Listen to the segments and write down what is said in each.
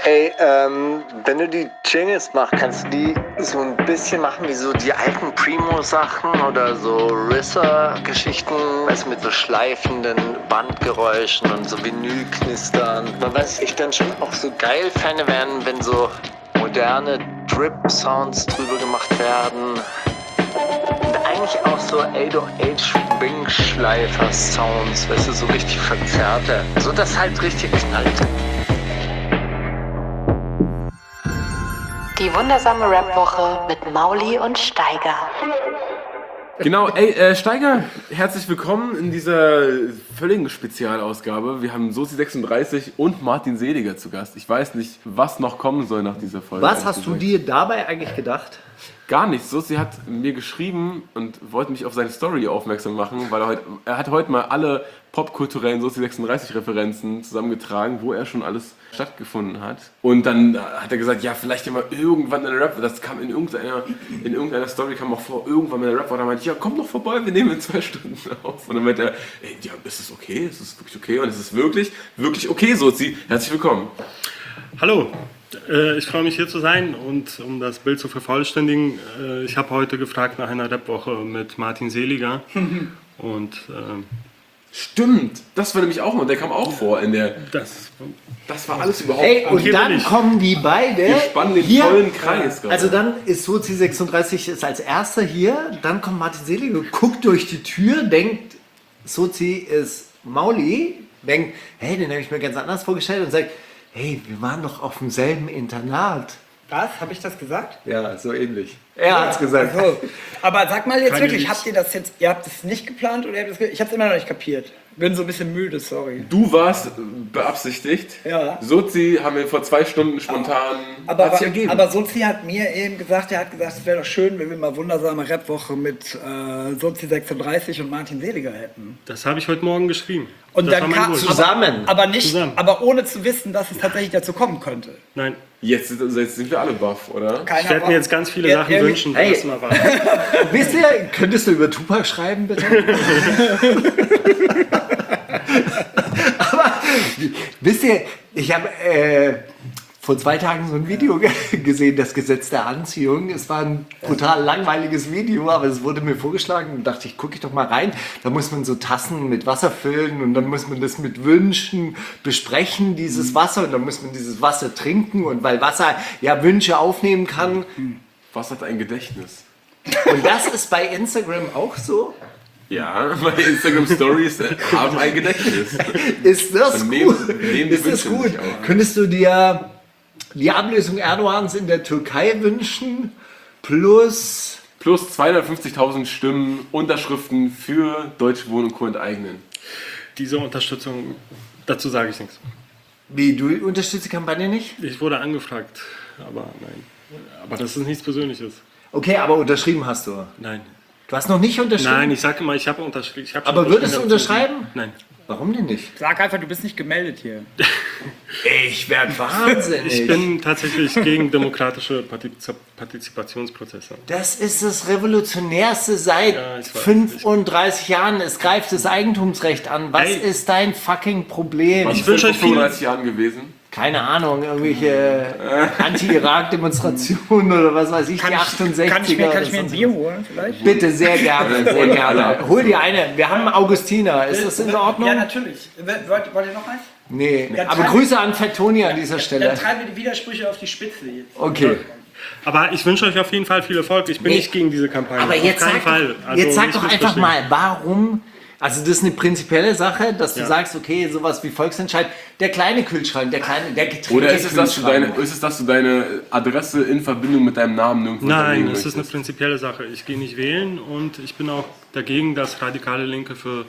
Ey, wenn du die Jingles machst, kannst du die so ein bisschen machen wie so die alten Primo-Sachen oder so RZA-Geschichten, weißt du, mit so schleifenden Bandgeräuschen und so Vinylknistern. Was ich dann schon auch so geil fände, wären, wenn so moderne Drip-Sounds drüber gemacht werden. Und eigentlich auch so 808-Wing-Schleifer-Sounds, weißt du, so richtig verzerrte. So dass halt richtig knallt. Die wundersame Rap-Woche mit Mauli und Steiger. Genau, ey, Steiger, herzlich willkommen in dieser völligen Spezialausgabe. Wir haben Sozi36 und Martin Seliger zu Gast. Ich weiß nicht, was noch kommen soll nach dieser Folge. Was hast du dir dabei eigentlich gedacht? Gar nichts. Sozi hat mir geschrieben und wollte mich auf seine Story aufmerksam machen, weil er hat heute mal alle popkulturellen Sozi36-Referenzen zusammengetragen, wo er schon alles stattgefunden hat. Und dann hat er gesagt, ja, vielleicht ja mal irgendwann eine Rap, das kam in irgendeiner Story kam auch vor, irgendwann mal eine Rap, und dann meinte ich, ja, komm doch vorbei, wir nehmen in 2 Stunden auf. Und dann meinte er, ey, ja, ist es okay? Ist es wirklich okay? Und es ist wirklich, wirklich okay, Sozi. Herzlich willkommen. Hallo. Ich freue mich hier zu sein und um das Bild zu vervollständigen, ich habe heute gefragt nach einer Rapwoche mit Martin Seliger und Stimmt, das war nämlich auch mal, der kam auch vor in der. Das war alles überhaupt. Hey, und dann kommen die beide. Wir spannen den hier, vollen Kreis gerade. Also dann ist Sozi36 ist als erster hier, dann kommt Martin Seliger, guckt durch die Tür, denkt, Sozi ist Mauli, denkt, hey, den habe ich mir ganz anders vorgestellt und sagt, hey, wir waren doch auf demselben Internat. Was? Habe ich das gesagt? Ja, so ähnlich. Er hat's gesagt. Also, aber sag mal jetzt Keine wirklich, Lieds. habt ihr das jetzt, ihr habt es nicht geplant oder ihr habt es ich habe es immer noch nicht kapiert. Bin so ein bisschen müde, sorry. Du warst beabsichtigt. Ja. Sozi haben wir vor 2 Stunden spontan. Hat's sich ergeben. Aber Sozi hat mir eben gesagt, es wäre doch schön, wenn wir mal wundersame Rapwoche mit Sozi36 und Martin Seliger hätten. das habe ich heute Morgen geschrieben. Und das dann war mein kam Wunsch. Zusammen. aber nicht, Zusammen. aber ohne zu wissen, dass es tatsächlich dazu kommen könnte. Nein, Jetzt sind wir alle baff, oder? ich werde mir jetzt ganz viele Sachen wünschen, Hey. die das mal waren. Wisst ihr, könntest du über Tupac schreiben, bitte? Aber wisst ihr, ich habe vor 2 Tagen so ein Video gesehen, das Gesetz der Anziehung. Es war ein brutal langweiliges Video, aber es wurde mir vorgeschlagen und dachte ich, gucke ich doch mal rein. Da muss man so Tassen mit Wasser füllen und dann muss man das mit Wünschen besprechen, dieses Wasser, und dann muss man dieses Wasser trinken, und weil Wasser ja Wünsche aufnehmen kann. Was hat ein Gedächtnis? Und das ist bei Instagram auch so. Ja, meine Instagram Stories haben ein Gedächtnis. Ist das Dann gut? nehmen die Ist das Wünsche gut? sich auch. Könntest du dir die Ablösung Erdogans in der Türkei wünschen? Plus Plus 250.000 Stimmen, Unterschriften für Deutsche Wohnen und Co. enteignen. Diese Unterstützung, dazu sage ich nichts. wie, du unterstützt die Kampagne nicht? Ich wurde angefragt, aber nein. Aber das ist nichts Persönliches. Okay, aber unterschrieben hast du. Nein. Du hast noch nicht unterschrieben? Nein, ich sage immer, ich habe unterschrieben. Ich habe Aber würdest du unterschreiben? Nein. Warum denn nicht? Sag einfach, du bist nicht gemeldet hier. Ich werde wahnsinnig. Ich bin tatsächlich gegen demokratische Partizipationsprozesse. Das ist das Revolutionärste seit Ja, ich weiß. 35 Jahren. Es greift das Eigentumsrecht an. Was Ey. ist dein fucking Problem? Was Ich ist denn wünsche vor euch viel- 35 Jahren gewesen? Keine Ahnung, irgendwelche Anti-Irak-Demonstrationen oder was weiß ich, die 68er. Kann ich mir oder ein sonst Bier was. holen vielleicht? Bitte, sehr gerne, sehr gerne. Hol dir eine. Wir haben Augustiner. Ist das in Ordnung? Ja, natürlich. Wollt ihr noch eins? Nee, Ja, aber treiben- Grüße an Fettoni an dieser Dann Stelle. treiben wir die Widersprüche auf die Spitze jetzt. Okay. Aber ich wünsche euch auf jeden Fall viel Erfolg. Ich bin Nee. nicht gegen diese Kampagne. Aber auf jetzt keinen sag, Fall. doch, jetzt sag nicht doch einfach missverstehen. mal, warum. Also das ist eine prinzipielle Sache, dass du Ja. sagst, okay, sowas wie Volksentscheid, der kleine Kühlschrank, der Getränkekühlschrank. Oder ist es, dass du deine Adresse in Verbindung mit deinem Namen nirgendwo Nein, hinterlegen das ist eine möchtest? prinzipielle Sache. Ich gehe nicht wählen und ich bin auch dagegen, dass radikale Linke für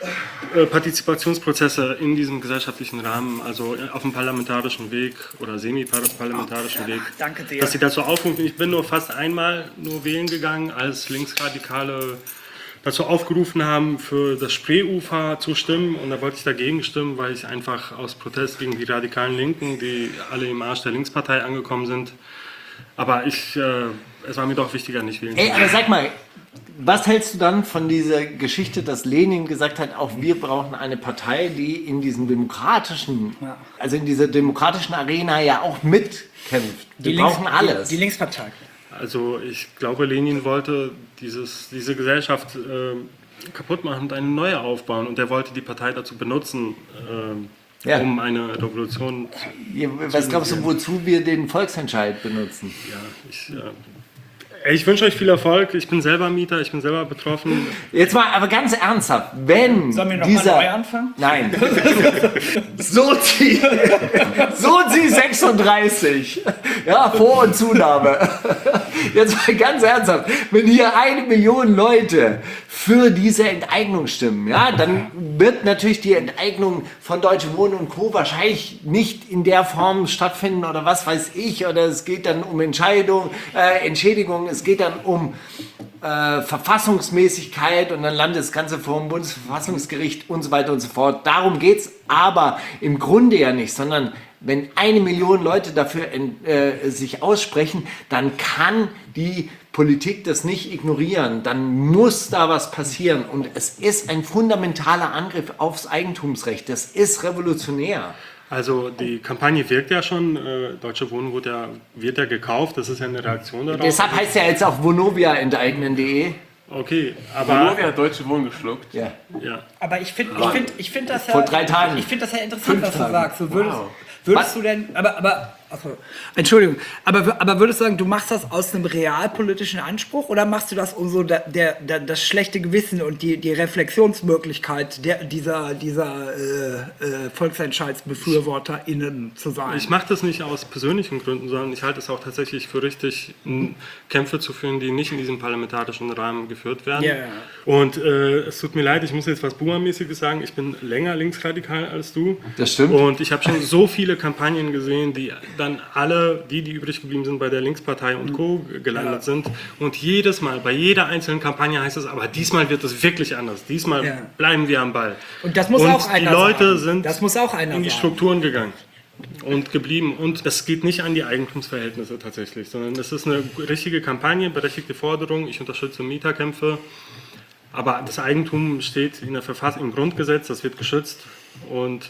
Partizipationsprozesse in diesem gesellschaftlichen Rahmen, also auf dem parlamentarischen Weg oder semi-parlamentarischen Weg, danke sehr. dass sie dazu aufrufen. Ich bin nur fast einmal nur wählen gegangen, als Linksradikale dazu aufgerufen haben, für das Spreeufer zu stimmen, und da wollte ich dagegen stimmen, weil ich einfach aus Protest gegen die radikalen Linken, die alle im Arsch der Linkspartei angekommen sind, Aber es war mir doch wichtiger, nicht wählen zu Ey, gehen. aber sag mal, was hältst du dann von dieser Geschichte, dass Lenin gesagt hat, auch wir brauchen eine Partei, die in diesem demokratischen, also in dieser demokratischen Arena ja auch mitkämpft. Wir brauchen alles. Die Linkspartei. Also ich glaube, Lenin wollte diese Gesellschaft kaputt machen und eine neue aufbauen. Und er wollte die Partei dazu benutzen, Ja. um eine Revolution Ja, was glaubst du, wozu wir den Volksentscheid benutzen? Ich wünsche euch viel Erfolg. Ich bin selber Mieter, ich bin selber betroffen. Jetzt mal, aber ganz ernsthaft, wenn Sollen wir noch dieser... mal neu anfangen? Nein. Sozi 36. Ja, Vor- und Zunahme. Jetzt mal ganz ernsthaft, wenn hier 1 Million Leute für diese Enteignung stimmen, ja, dann wird natürlich die Enteignung von Deutsche Wohnen und Co. wahrscheinlich nicht in der Form stattfinden oder was weiß ich, oder es geht dann um Entschädigung, es geht dann um Verfassungsmäßigkeit und dann landet das Ganze vor dem Bundesverfassungsgericht und so weiter und so fort. Darum geht es aber im Grunde ja nicht, sondern wenn 1 Million Leute dafür sich aussprechen, dann kann die Politik das nicht ignorieren. Dann muss da was passieren. Und es ist ein fundamentaler Angriff aufs Eigentumsrecht. Das ist revolutionär. Also die Kampagne wirkt ja schon. Deutsche Wohnen wird ja gekauft. Das ist ja eine Reaktion darauf. Deshalb heißt ja jetzt auch Vonovia enteignen.de. Okay, aber Vonovia hat Deutsche Wohnen geschluckt. Ja. ja. Aber ich finde das ja... Vor 3 Tagen. Ich finde das ja interessant, 5 was du Tagen. sagst. So würdest Was? du denn... Achso, Entschuldigung. Aber würdest du sagen, du machst das aus einem realpolitischen Anspruch oder machst du das, um so das schlechte Gewissen und die Reflexionsmöglichkeit dieser VolksentscheidsbefürworterInnen zu sein? Ich mache das nicht aus persönlichen Gründen, sondern ich halte es auch tatsächlich für richtig, Kämpfe zu führen, die nicht in diesem parlamentarischen Rahmen geführt werden. Ja. Und es tut mir leid, ich muss jetzt was Boomer-mäßiges sagen, ich bin länger linksradikal als du. Das stimmt. Und ich habe schon so viele Kampagnen gesehen, die dann alle, die übrig geblieben sind, bei der Linkspartei und Co. gelandet sind. Und jedes Mal, bei jeder einzelnen Kampagne heißt es, aber diesmal wird es wirklich anders. Diesmal bleiben wir am Ball. Und das muss auch einer die Leute sagen. Das muss auch einer in die sagen. Strukturen gegangen und geblieben. Und das geht nicht an die Eigentumsverhältnisse tatsächlich, sondern es ist eine richtige Kampagne, berechtigte Forderung. Ich unterstütze Mieterkämpfe. Aber das Eigentum steht in der Verfassung, im Grundgesetz, das wird geschützt. Und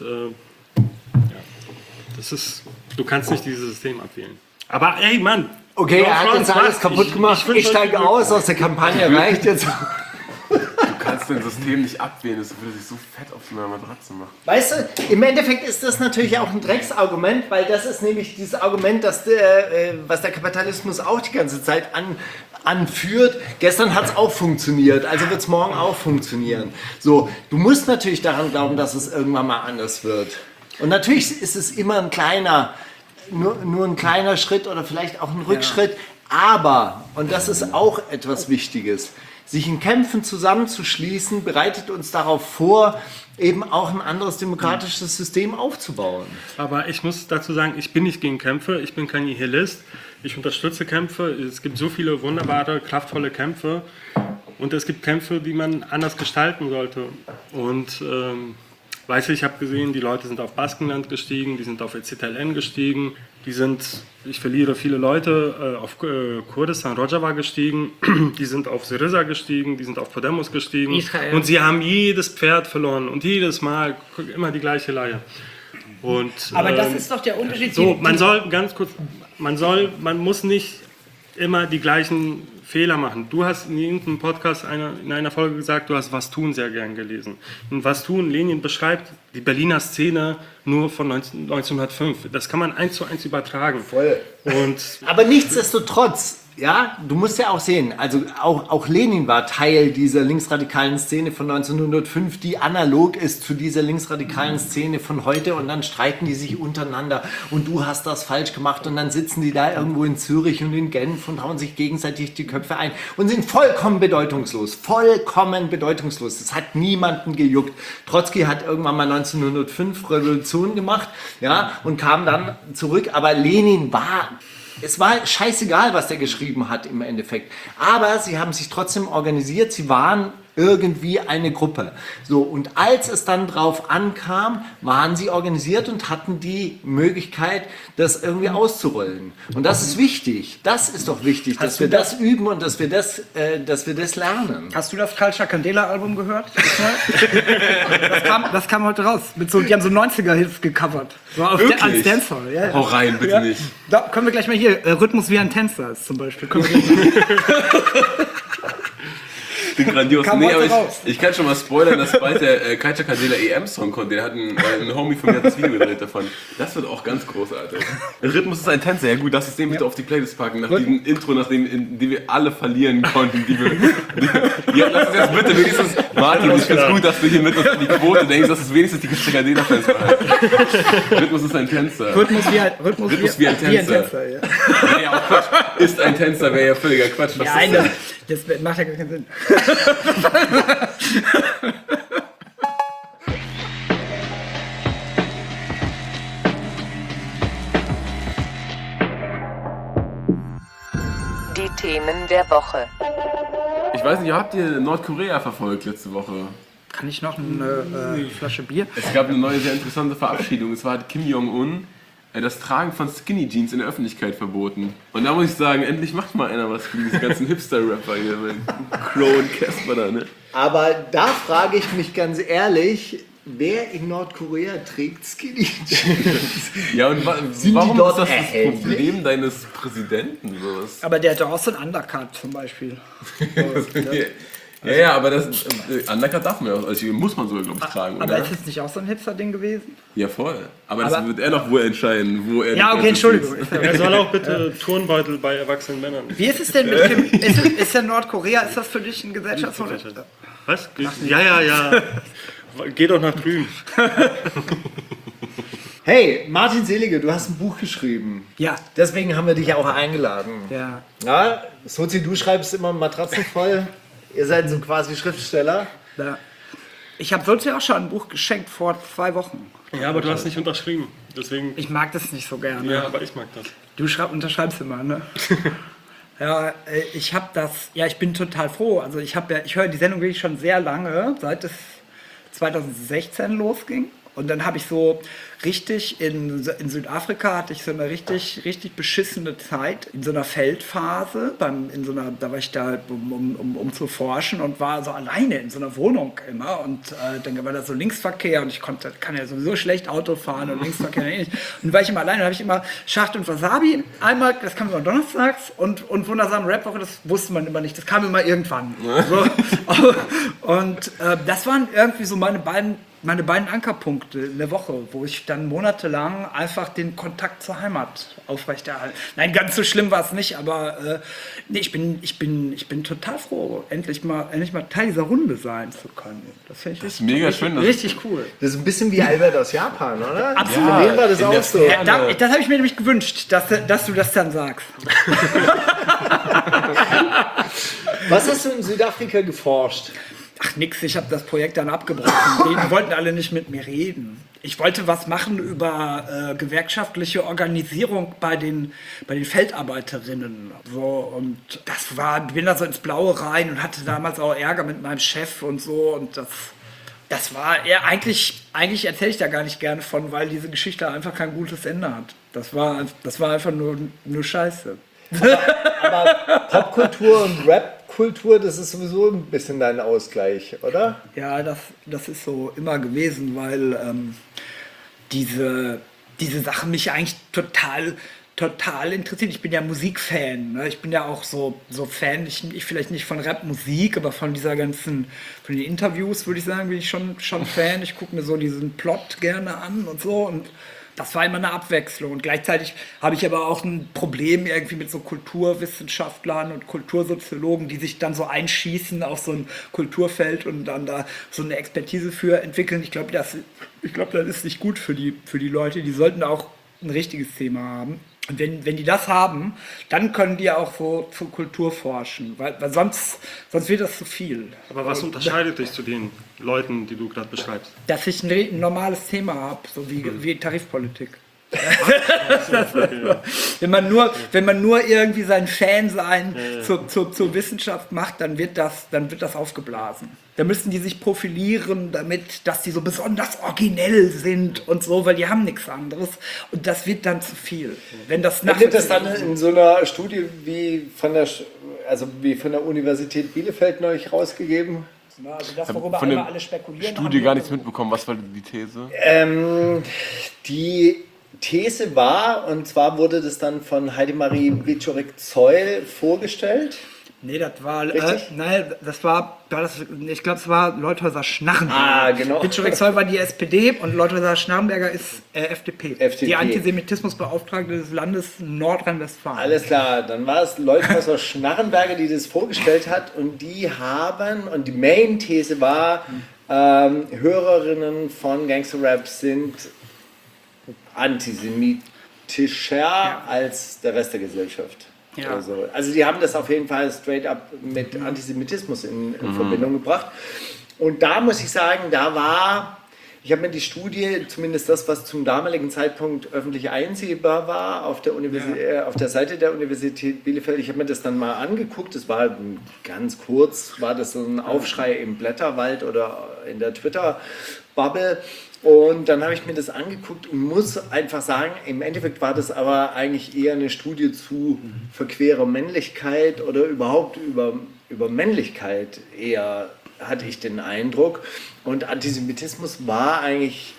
das ist, du kannst nicht dieses System abwählen. Aber ey, Mann! Okay, er hat jetzt alles kaputt gemacht. Ich steige aus der Kampagne, reicht jetzt. Du kannst dein System nicht abwählen, das würde sich so fett auf so einer Matratze machen. Weißt du, im Endeffekt ist das natürlich auch ein Drecksargument, weil das ist nämlich dieses Argument, was der Kapitalismus auch die ganze Zeit anführt. Gestern hat es auch funktioniert, also wird es morgen auch funktionieren. So, du musst natürlich daran glauben, dass es irgendwann mal anders wird. Und natürlich ist es immer ein kleiner, nur ein kleiner Schritt oder vielleicht auch ein Rückschritt, aber, und das ist auch etwas Wichtiges, sich in Kämpfen zusammenzuschließen, bereitet uns darauf vor, eben auch ein anderes demokratisches System aufzubauen. Aber ich muss dazu sagen, ich bin nicht gegen Kämpfe, ich bin kein Nihilist, ich unterstütze Kämpfe, es gibt so viele wunderbare, kraftvolle Kämpfe und es gibt Kämpfe, die man anders gestalten sollte. Und weißt du, ich habe gesehen, die Leute sind auf Baskenland gestiegen, die sind auf EZLN gestiegen, ich verliere viele Leute, auf Kurdistan Rojava gestiegen, die sind auf Syriza gestiegen, die sind auf Podemos gestiegen Israel. Und sie haben jedes Pferd verloren und jedes Mal immer die gleiche Leier. Und, Aber das ist doch der Unterschied. so, man muss nicht immer die gleichen Fehler machen. Du hast in irgendeinem Podcast in einer Folge gesagt, du hast Was tun sehr gern gelesen. Und Was tun, Lenin beschreibt die Berliner Szene nur von 1905. Das kann man 1:1 übertragen. Voll. Aber nichtsdestotrotz, ja, du musst ja auch sehen, also auch Lenin war Teil dieser linksradikalen Szene von 1905, die analog ist zu dieser linksradikalen Szene von heute und dann streiten die sich untereinander und du hast das falsch gemacht und dann sitzen die da irgendwo in Zürich und in Genf und hauen sich gegenseitig die Köpfe ein und sind vollkommen bedeutungslos. Das hat niemanden gejuckt. Trotzki hat irgendwann mal 1905 Revolution gemacht, ja, und kam dann zurück, aber Lenin es war scheißegal, was der geschrieben hat im Endeffekt. Aber sie haben sich trotzdem organisiert, sie waren irgendwie eine Gruppe. So, und als es dann drauf ankam, waren sie organisiert und hatten die Möglichkeit, das irgendwie auszurollen. Und das ist wichtig. Das ist doch wichtig, dass wir das üben und dass wir das lernen. Hast du das Culture Candela Album gehört? Das kam heute raus. Die haben so 90er-Hits gecovert. So als Tänzer. Ja. Hau rein, bitte nicht. Da können wir gleich mal hier. Rhythmus wie ein Tänzer ist zum Beispiel. Können wir gleich mal. Den grandios. Kam Nee, heute aber raus. ich kann schon mal spoilern, dass bald der Culture Candela EM-Song kommt. Der hat ein Homie von mir hat das Video gedreht davon. Das wird auch ganz großartig. Rhythmus ist ein Tänzer. Ja gut, lass es den bitte auf die Playlist packen. Nach diesem Intro, in dem wir alle verlieren konnten. Ja, lass es jetzt bitte wenigstens... Martin, ich finde es gut, dass du hier mit uns in die Quote denkst, dass es wenigstens die Culture Candela-Fans behalten. Rhythmus ist ein Tänzer. Rhythmus wie ein Tänzer. Ja. Ja, auch Quatsch. Ist ein Tänzer, wäre ja völliger Quatsch. Was Nein, ist das macht ja gar keinen Sinn. Die Themen der Woche. Ich weiß nicht, habt ihr Nordkorea verfolgt letzte Woche? Kann ich noch eine Flasche Bier? Es gab eine neue, sehr interessante Verabschiedung. Es war hat Kim Jong-un das Tragen von Skinny Jeans in der Öffentlichkeit verboten. Und da muss ich sagen, endlich macht mal einer was für diese ganzen Hipster-Rapper hier mit Crow und Casper da, ne? Aber da frage ich mich ganz ehrlich, wer in Nordkorea trägt Skinny Jeans? Ja, und die warum dort ist das erhältlich? Problem deines Präsidenten? Sowas? Aber der hat doch auch so ein Undercut zum Beispiel. Ja, aber das Undercut darf man ja auch, also muss man sogar, glaube ich, tragen, Aber oder? ist jetzt nicht auch so ein Hipster-Ding gewesen? Ja, voll. Aber das Aber- wird er noch wohl entscheiden, wo er... Ja, die okay, Grenze Entschuldigung. zieht. Er soll auch bitte Turnbeutel bei erwachsenen Männern. Wie ist es denn mit Kim? Ist denn Nordkorea, ist das für dich ein Gesellschaftsmodell? Was? Ja. Geh doch nach drüben. Hey, Martin Selige, du hast ein Buch geschrieben. Ja. Deswegen haben wir dich ja auch eingeladen. Ja. Ja, Sozi, du schreibst immer Matratzen voll. Ihr seid so quasi Schriftsteller. Ja. Ich habe sonst ja auch schon ein Buch geschenkt vor 2 Wochen. Ja, aber du hast nicht unterschrieben. Deswegen. Ich mag das nicht so gerne. Ja, aber ich mag das. Du unterschreibst immer, ne? Ja, ich habe das, ja, ich bin total froh. Also ich höre die Sendung wirklich schon sehr lange, seit es 2016 losging. Und dann habe ich so richtig in Südafrika hatte ich so eine richtig beschissene Zeit in so einer Feldphase, da war ich da, um zu forschen und war so alleine in so einer Wohnung immer und dann war da so Linksverkehr und kann ja sowieso schlecht Auto fahren und Linksverkehr nicht. Und war ich immer alleine, da habe ich immer Schacht und Wasabi einmal, das kam immer donnerstags und wundersame Rapwoche, das wusste man immer nicht, das kam immer irgendwann. So. Und das waren irgendwie so meine beiden Ankerpunkte in der Woche, wo ich dann monatelang einfach den Kontakt zur Heimat aufrechterhalte. Nein, ganz so schlimm war es nicht, aber nee, ich bin total froh, endlich mal Teil dieser Runde sein zu können. Das finde ich Das ist mega schön. richtig cool. Das ist ein bisschen wie Albert aus Japan, oder? Absolut. Für den war das in auch der so. Ferne. Das habe ich mir nämlich gewünscht, dass du das dann sagst. Was hast du in Südafrika geforscht? Ach nix, ich habe das Projekt dann abgebrochen. Die wollten alle nicht mit mir reden. Ich wollte was machen über gewerkschaftliche Organisierung bei den Feldarbeiterinnen. So, und bin da so ins Blaue rein und hatte damals auch Ärger mit meinem Chef und so. Und das war eher, eigentlich erzähle ich da gar nicht gerne von, weil diese Geschichte einfach kein gutes Ende hat. Das war einfach nur Scheiße. Aber Popkultur und Rapkultur, das ist sowieso ein bisschen dein Ausgleich, oder? Ja, das ist so immer gewesen, weil diese Sachen mich eigentlich total interessieren. Ich bin ja Musikfan. Ne? Ich bin ja auch so Fan, ich vielleicht nicht von Rapmusik, aber von den Interviews, würde ich sagen, bin ich schon Fan. Ich gucke mir so diesen Plot gerne an und so. Und das war immer eine Abwechslung. Und gleichzeitig habe ich aber auch ein Problem irgendwie mit so Kulturwissenschaftlern und Kultursoziologen, die sich dann so einschießen auf so ein Kulturfeld und dann da so eine Expertise für entwickeln. Ich glaube, das ist nicht gut für die Leute. Die sollten auch ein richtiges Thema haben. Und wenn die das haben, dann können die auch so zur Kultur forschen, weil sonst wird das zu viel. Aber was unterscheidet dich zu den Leuten, die du gerade beschreibst? Dass ich ein normales Thema habe, so wie Tarifpolitik. Wenn man nur irgendwie sein Fansein zur Wissenschaft macht, dann wird das aufgeblasen. Da müssen die sich profilieren, dass die so besonders originell sind und so, weil die haben nichts anderes. Und das wird dann zu viel. Wenn das Wird das dann in so einer Studie wie von der Universität Bielefeld neulich rausgegeben? Also das, worüber von der alle spekulieren. Studie gar nichts mitbekommen. Was war die These? Die These war, und zwar wurde das dann von Heidemarie Wieczorek-Zeul vorgestellt. Nee, das war, Richtig? ich glaube, es war Leuthäuser Schnarrenberger. Ah, genau. Wieczorek-Zeul war die SPD und Leuthäuser Schnarrenberger ist FDP. Die Antisemitismusbeauftragte des Landes Nordrhein-Westfalen. Alles klar, dann war es Leuthäuser Schnarrenberger, die das vorgestellt hat, und die Main-These war, Hörerinnen von Gangster-Rap sind antisemitischer als der Rest der Gesellschaft. Ja. Also die haben das auf jeden Fall straight up mit Antisemitismus in Verbindung gebracht. Und da muss ich sagen, ich habe mir die Studie, zumindest das, was zum damaligen Zeitpunkt öffentlich einsehbar war, auf der Seite der Universität Bielefeld, ich habe mir das dann mal angeguckt. Das war ganz kurz, war das so ein Aufschrei im Blätterwald oder in der Twitter-Bubble. Und dann habe ich mir das angeguckt und muss einfach sagen, im Endeffekt war das aber eigentlich eher eine Studie zu verquerer Männlichkeit oder überhaupt über Männlichkeit eher, hatte ich den Eindruck. Und Antisemitismus war eigentlich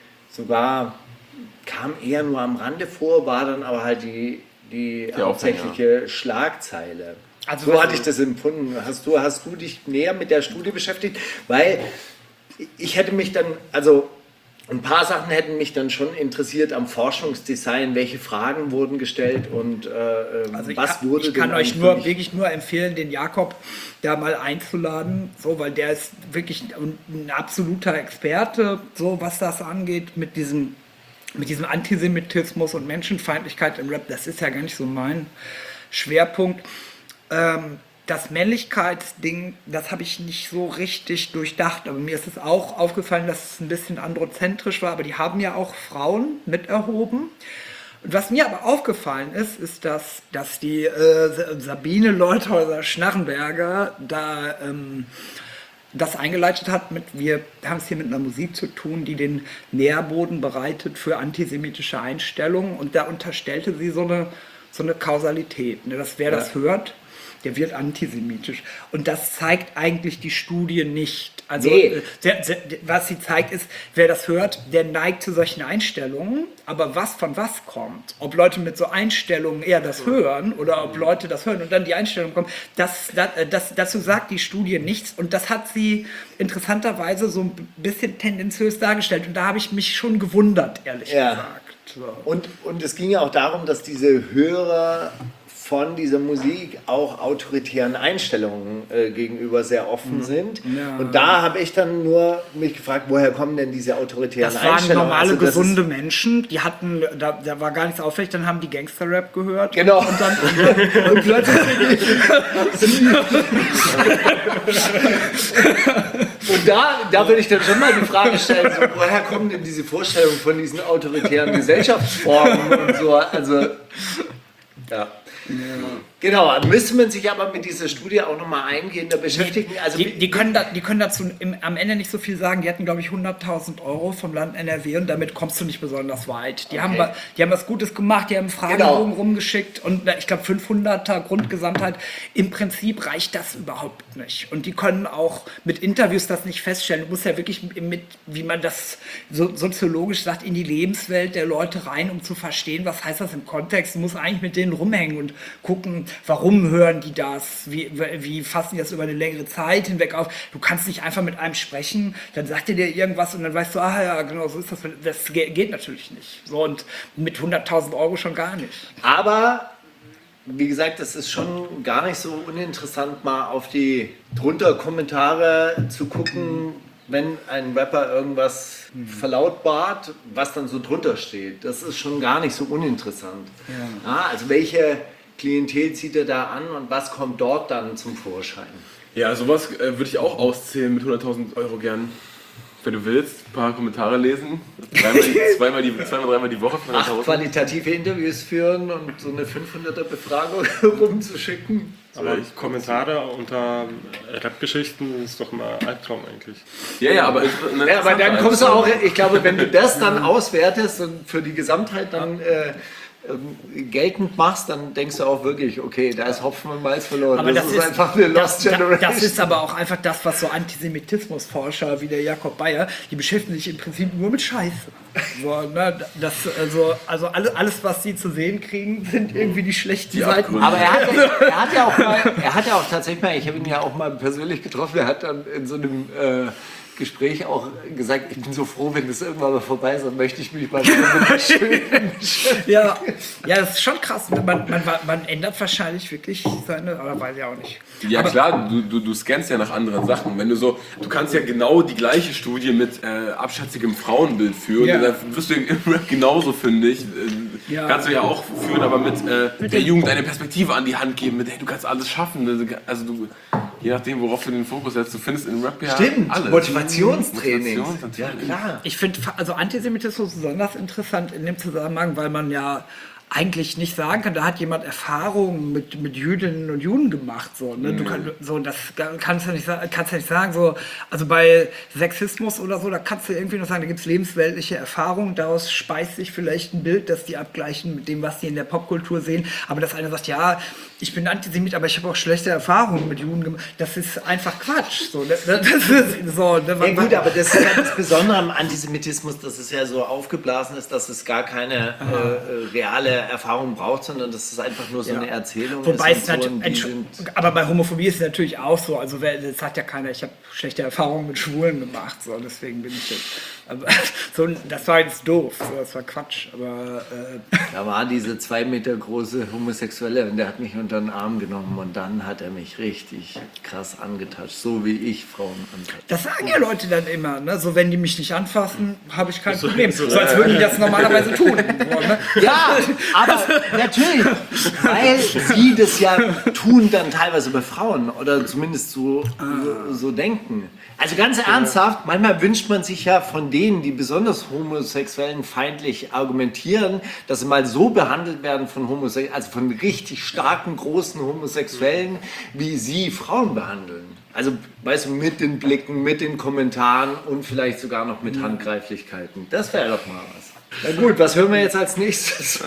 kam eher nur am Rande vor, war dann aber halt die hauptsächliche Schlagzeile. Also so hatte ich das empfunden. Hast du dich näher mit der Studie beschäftigt? Weil ich hätte mich dann, ein paar Sachen hätten mich dann schon interessiert am Forschungsdesign, welche Fragen wurden gestellt und was wurde. Ich kann euch wirklich nur empfehlen, den Jakob da mal einzuladen, so, weil der ist wirklich ein absoluter Experte, so was das angeht, mit diesem Antisemitismus und Menschenfeindlichkeit im Rap. Das ist ja gar nicht so mein Schwerpunkt. Das Männlichkeitsding, das habe ich nicht so richtig durchdacht, aber mir ist es auch aufgefallen, dass es ein bisschen androzentrisch war, aber die haben ja auch Frauen mit erhoben. Und was mir aber aufgefallen ist, dass die Sabine Leuthäuser-Schnarrenberger da das eingeleitet hat wir haben es hier mit einer Musik zu tun, die den Nährboden bereitet für antisemitische Einstellungen, und da unterstellte sie so eine Kausalität, ne, dass wer das hört, der wird antisemitisch. Und das zeigt eigentlich die Studie nicht. Also Nee. Was sie zeigt ist, wer das hört, der neigt zu solchen Einstellungen. Aber was von was kommt, ob Leute mit so Einstellungen eher das hören oder ob Leute das hören und dann die Einstellung kommen, dazu sagt die Studie nichts. Und das hat sie interessanterweise so ein bisschen tendenziös dargestellt. Und da habe ich mich schon gewundert, ehrlich gesagt. So. Und es ging ja auch darum, dass diese Hörer von dieser Musik auch autoritären Einstellungen gegenüber sehr offen sind. Ja. Und da habe ich dann nur mich gefragt, woher kommen denn diese autoritären Einstellungen? Das waren normale, gesunde Menschen, die hatten, da war gar nichts auffällig, dann haben die Gangster-Rap gehört. Genau. Und plötzlich... Und da würde ich dann schon mal die Frage stellen, so, woher kommen denn diese Vorstellungen von diesen autoritären Gesellschaftsformen und so, also, ja. Genau, müsste man sich aber mit dieser Studie auch nochmal eingehender beschäftigen. Also die können dazu am Ende nicht so viel sagen. Die hatten, glaube ich, 100.000 € vom Land NRW und damit kommst du nicht besonders weit. Die haben was Gutes gemacht, die haben Fragebogen rumgeschickt und ich glaube 500er Grundgesamtheit. Im Prinzip reicht das überhaupt nicht. Und die können auch mit Interviews das nicht feststellen. Du musst ja wirklich mit, wie man das so soziologisch sagt, in die Lebenswelt der Leute rein, um zu verstehen, was heißt das im Kontext. Du musst eigentlich mit denen rumhängen und gucken, warum hören die das? Wie fassen die das über eine längere Zeit hinweg auf? Du kannst nicht einfach mit einem sprechen, dann sagt er dir irgendwas und dann weißt du, ah ja, genau, so ist das. Das geht natürlich nicht. So, und mit 100.000 € schon gar nicht. Aber, wie gesagt, das ist schon gar nicht so uninteressant, mal auf die drunter Kommentare zu gucken, wenn ein Rapper irgendwas verlautbart, was dann so drunter steht. Das ist schon gar nicht so uninteressant. Ja, also welche Klientel zieht er da an und was kommt dort dann zum Vorschein? Ja, sowas würde ich auch auszählen mit 100.000 € gern. Wenn du willst, ein paar Kommentare lesen. Zweimal, dreimal die Woche von 8 qualitative Interviews führen und so eine 500er Befragung rumzuschicken. Aber Kommentare unter Rap-Geschichten ist doch immer Albtraum eigentlich. Ja, aber dann kommst du auch, ich glaube, wenn du das dann auswertest und für die Gesamtheit dann geltend machst, dann denkst du auch wirklich, okay, da ist Hopfen und Malz verloren. Aber das ist einfach eine Lost Generation. Das ist aber auch einfach das, was so Antisemitismusforscher wie der Jakob Bayer, die beschäftigen sich im Prinzip nur mit Scheiße. So, ne, also alles, was sie zu sehen kriegen, sind irgendwie die schlechten Seiten. Aber er hat ja auch tatsächlich mal, ich habe ihn ja auch mal persönlich getroffen, er hat dann in so einem Gespräch auch gesagt, ich bin so froh, wenn das irgendwann mal vorbei ist, dann möchte ich mich mal wieder mit der Schönen. Ja, das ist schon krass. Man ändert wahrscheinlich wirklich seine, aber weiß ich auch nicht. Ja, aber klar, du scannst ja nach anderen Sachen. Wenn du kannst ja genau die gleiche Studie mit abschätzigem Frauenbild führen. Ja. Da wirst du im Rap genauso fündig. Kannst du ja auch führen, aber mit der Jugend eine Perspektive an die Hand geben. Mit, hey, du kannst alles schaffen. Also je nachdem, worauf du den Fokus setzt, du findest in Rap ja alles. Motivationstraining. Ja, klar. ich finde also Antisemitismus besonders interessant in dem Zusammenhang, weil man ja eigentlich nicht sagen kann, da hat jemand Erfahrungen mit Jüdinnen und Juden gemacht. So, ne? Das kannst du nicht sagen. So, also bei Sexismus oder so, da kannst du irgendwie nur sagen, da gibt es lebensweltliche Erfahrungen, daraus speist sich vielleicht ein Bild, das die abgleichen mit dem, was die in der Popkultur sehen. Aber dass einer sagt, ja, ich bin Antisemit, aber ich habe auch schlechte Erfahrungen mit Juden gemacht, das ist einfach Quatsch. So, das ist so, ja gut, aber das ist ja das Besondere am Antisemitismus, dass es ja so aufgeblasen ist, dass es gar keine reale Erfahrung braucht, sondern dass es einfach nur so eine Erzählung Wobei ist. Aber bei Homophobie ist es natürlich auch so, also das sagt ja keiner, ich habe schlechte Erfahrungen mit Schwulen gemacht, so, deswegen bin ich jetzt, aber, so, das war jetzt doof, so, das war Quatsch, aber da war diese 2 Meter große Homosexuelle und der hat mich unter den Arm genommen und dann hat er mich richtig krass angetatscht, so wie ich Frauen antatsche. das sagen ja Leute dann immer, ne? So wenn die mich nicht anfassen, habe ich kein Problem, so als würden die das normalerweise tun. So, ne? Ja, aber natürlich, weil sie das ja tun dann teilweise bei Frauen oder zumindest so denken. Also ganz ernsthaft, manchmal wünscht man sich ja von denen, die besonders Homosexuellen feindlich argumentieren, dass sie mal so behandelt werden von also von richtig starken, großen Homosexuellen, wie sie Frauen behandeln. Also, weißt du, mit den Blicken, mit den Kommentaren und vielleicht sogar noch mit Handgreiflichkeiten. Das wäre doch mal was. Na gut, was hören wir jetzt als nächstes?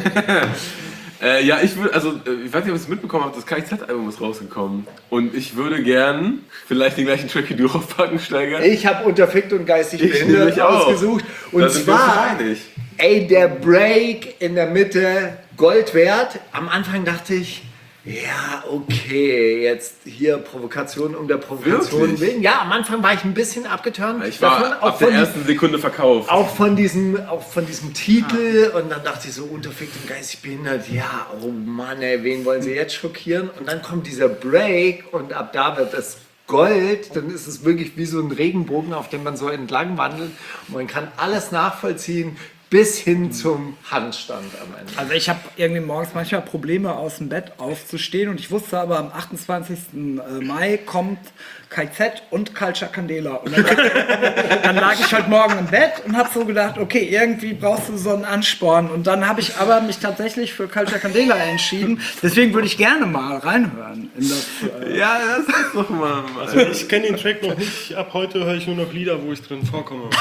Ich weiß nicht, ob ihr es mitbekommen habt, das KIZ-Album ist rausgekommen. Und ich würde gern vielleicht den gleichen Track wie du draufpacken, Steiger. Ich habe Unterfickt und geistig behindert ausgesucht. Und zwar, der Break in der Mitte, Gold wert. Am Anfang dachte ich, ja, okay, jetzt hier Provokation um der Provokation willen. Ja, am Anfang war ich ein bisschen abgeturnt. Ich war ab der ersten Sekunde verkauft. Auch von diesem Titel und dann dachte ich so, Unterfickt und geistig behindert, ja, oh Mann, ey, wen wollen sie jetzt schockieren? Und dann kommt dieser Break und ab da wird es Gold, dann ist es wirklich wie so ein Regenbogen, auf dem man so entlang wandelt und man kann alles nachvollziehen, bis hin zum Handstand am Ende. Also ich habe irgendwie morgens manchmal Probleme, aus dem Bett aufzustehen und ich wusste aber, am 28. Mai kommt KIZ und Culture Candela. Und dann lag ich heute Morgen im Bett und habe so gedacht, okay, irgendwie brauchst du so einen Ansporn. Und dann habe ich aber mich tatsächlich für Culture Candela entschieden. Deswegen würde ich gerne mal reinhören. In das, ja, das ist doch mal. Also ich kenne den Track noch nicht. Ab heute höre ich nur noch Lieder, wo ich drin vorkomme.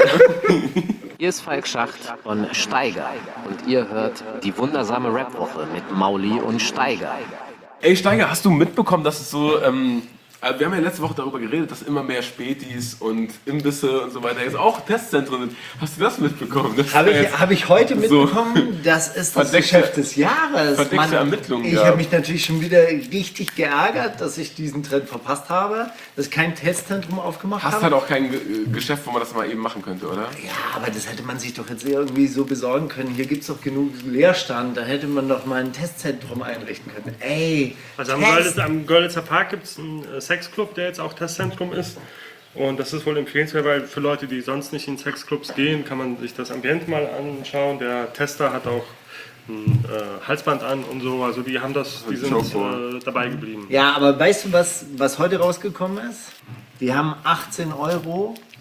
Hier ist Falk Schacht von Steiger und ihr hört die wundersame Rapwoche mit Mauli und Steiger. Ey Steiger, hast du mitbekommen, dass es so, wir haben ja letzte Woche darüber geredet, dass immer mehr Spätis und Imbisse und so weiter jetzt auch Testzentren sind. Hast du das mitbekommen? Habe ich heute mitbekommen, das ist das Geschäft des Jahres. Verdeckte Ermittlungen. Ich habe mich natürlich schon wieder richtig geärgert, dass ich diesen Trend verpasst habe, dass ich kein Testzentrum aufgemacht habe. Hast halt auch kein Geschäft, wo man das mal eben machen könnte, oder? Ja, aber das hätte man sich doch jetzt irgendwie so besorgen können. Hier gibt es doch genug Leerstand, da hätte man doch mal ein Testzentrum einrichten können. Ey, also am Görlitzer Park gibt es einen Sexclub, der jetzt auch Testzentrum ist. Und das ist wohl empfehlenswert, weil für Leute, die sonst nicht in Sexclubs gehen, kann man sich das Ambiente mal anschauen. Der Tester hat auch ein Halsband an und so. Also die sind dabei geblieben. Ja, aber weißt du, was heute rausgekommen ist? Die haben 18 €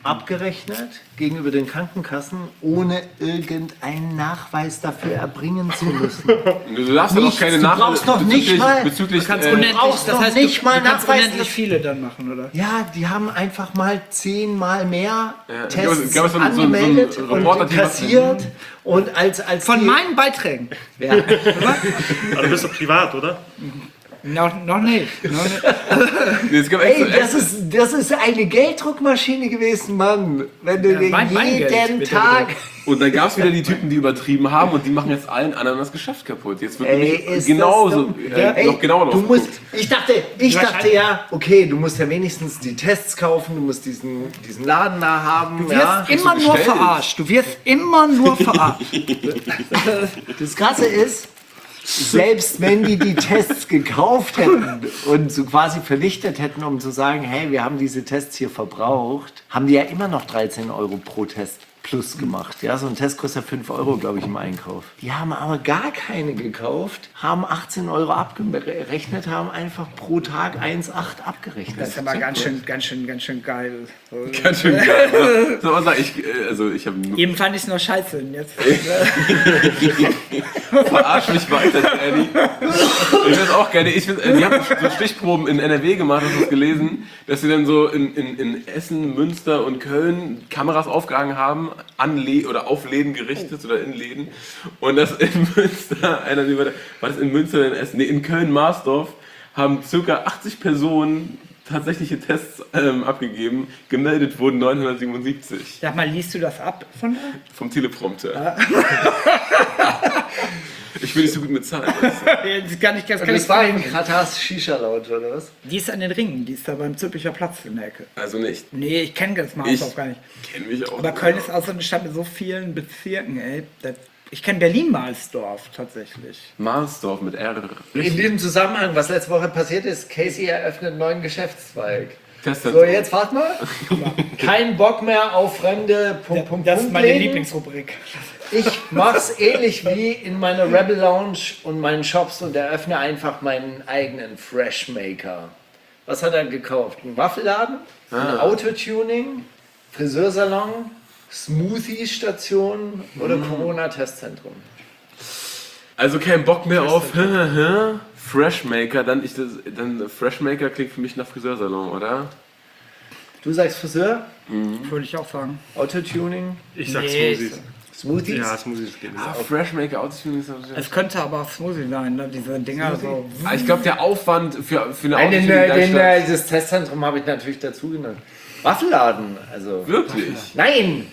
abgerechnet gegenüber den Krankenkassen, ohne irgendeinen Nachweis dafür erbringen zu müssen. Du darfst ja noch keine du brauchst noch nicht mal, bezüglich brauchst das noch heißt, nicht mal du kannst Nachweis. unendlich viele dann machen, oder? Ja, die haben einfach mal 10-mal mehr Ja, Tests gab es so ein angemeldet Reporter-Team, und was- kassiert. Und als Von die, meinen Beiträgen. ja, Aber du bist doch privat, oder? Noch nicht. Es gab ey, extra, das ist eine Gelddruckmaschine gewesen, Mann. Wenn du dir mein Geld jeden wird Tag... und dann gab es wieder die Typen, die übertrieben haben und die machen jetzt allen anderen das Geschäft kaputt. Jetzt wird Ey, nämlich ist genauso, das dumm? Ey, noch genauer du drauf musst, geguckt. ich dachte ja, okay, du musst ja wenigstens die Tests kaufen, du musst diesen Laden da haben. Du wirst immer nur bestellt? verarscht. Du wirst immer nur verarscht. Das Krasse ist, selbst wenn die Tests gekauft hätten und so quasi vernichtet hätten, um zu sagen, hey, wir haben diese Tests hier verbraucht, haben die ja immer noch 13 Euro pro Test plus gemacht. Ja, so ein Test kostet 5 Euro, glaube ich, im Einkauf. Die haben aber gar keine gekauft, haben 18 Euro abgerechnet, haben einfach pro Tag 1,8 abgerechnet. Das ist aber ganz schön geil. So. Ganz schön geil. Ne? So, was sag ich, ich habe Eben fand ich es noch scheiße. Und jetzt, Verarsch mich weiter, Danny. Ich finde auch gerne. Die haben so Stichproben in NRW gemacht, hast du das gelesen, dass sie dann so in Essen, Münster und Köln Kameras aufgehangen haben, oder auf Läden gerichtet oder in Läden. Und das in Münster, war das in Münster oder in Essen? Nee, in Köln-Marsdorf haben ca. 80 Personen tatsächliche Tests abgegeben. Gemeldet wurden 977 sag mal, liest du das ab von da? vom Teleprompter. Ich bin nicht so gut mit Zahlen. Das kann ich Das war in Katars Shisha-Lounge, oder was? Die ist an den Ringen, die ist da beim Zülpicher Platz in der Ecke. Also nicht. Nee, ich kenne das Marsdorf gar nicht. Kenne mich auch. Aber Köln ist auch so eine Stadt mit so vielen Bezirken, ey. Ich kenne Berlin-Marsdorf tatsächlich. Marsdorf mit R. In diesem Zusammenhang, was letzte Woche passiert ist, Casey eröffnet einen neuen Geschäftszweig. Testzentrum. So, jetzt wart mal. Kein Bock mehr auf fremde Das ist meine Läden. Lieblingsrubrik. Ich mach's ähnlich wie in meiner Rebel Lounge und meinen Shops und eröffne einfach meinen eigenen Freshmaker. Was hat er gekauft? Ein Waffelladen, ein Autotuning, Friseursalon, Smoothie-Station oder Corona-Testzentrum? Also kein Bock mehr auf Freshmaker. Dann Freshmaker klingt für mich nach Friseursalon, oder? Du sagst Friseur, Würde ich auch sagen. Autotuning, Ich sag Nee, Smoothies. Smoothies. Ja, Smoothies gehen. Freshmaker, Autotuning ist Es könnte aber auch Smoothie sein, ne? Diese Dinger so. Ich glaube, der Aufwand für eine Nein, Autotuning das Testzentrum habe ich natürlich dazu genannt. Waffelladen, also. wirklich? Nein,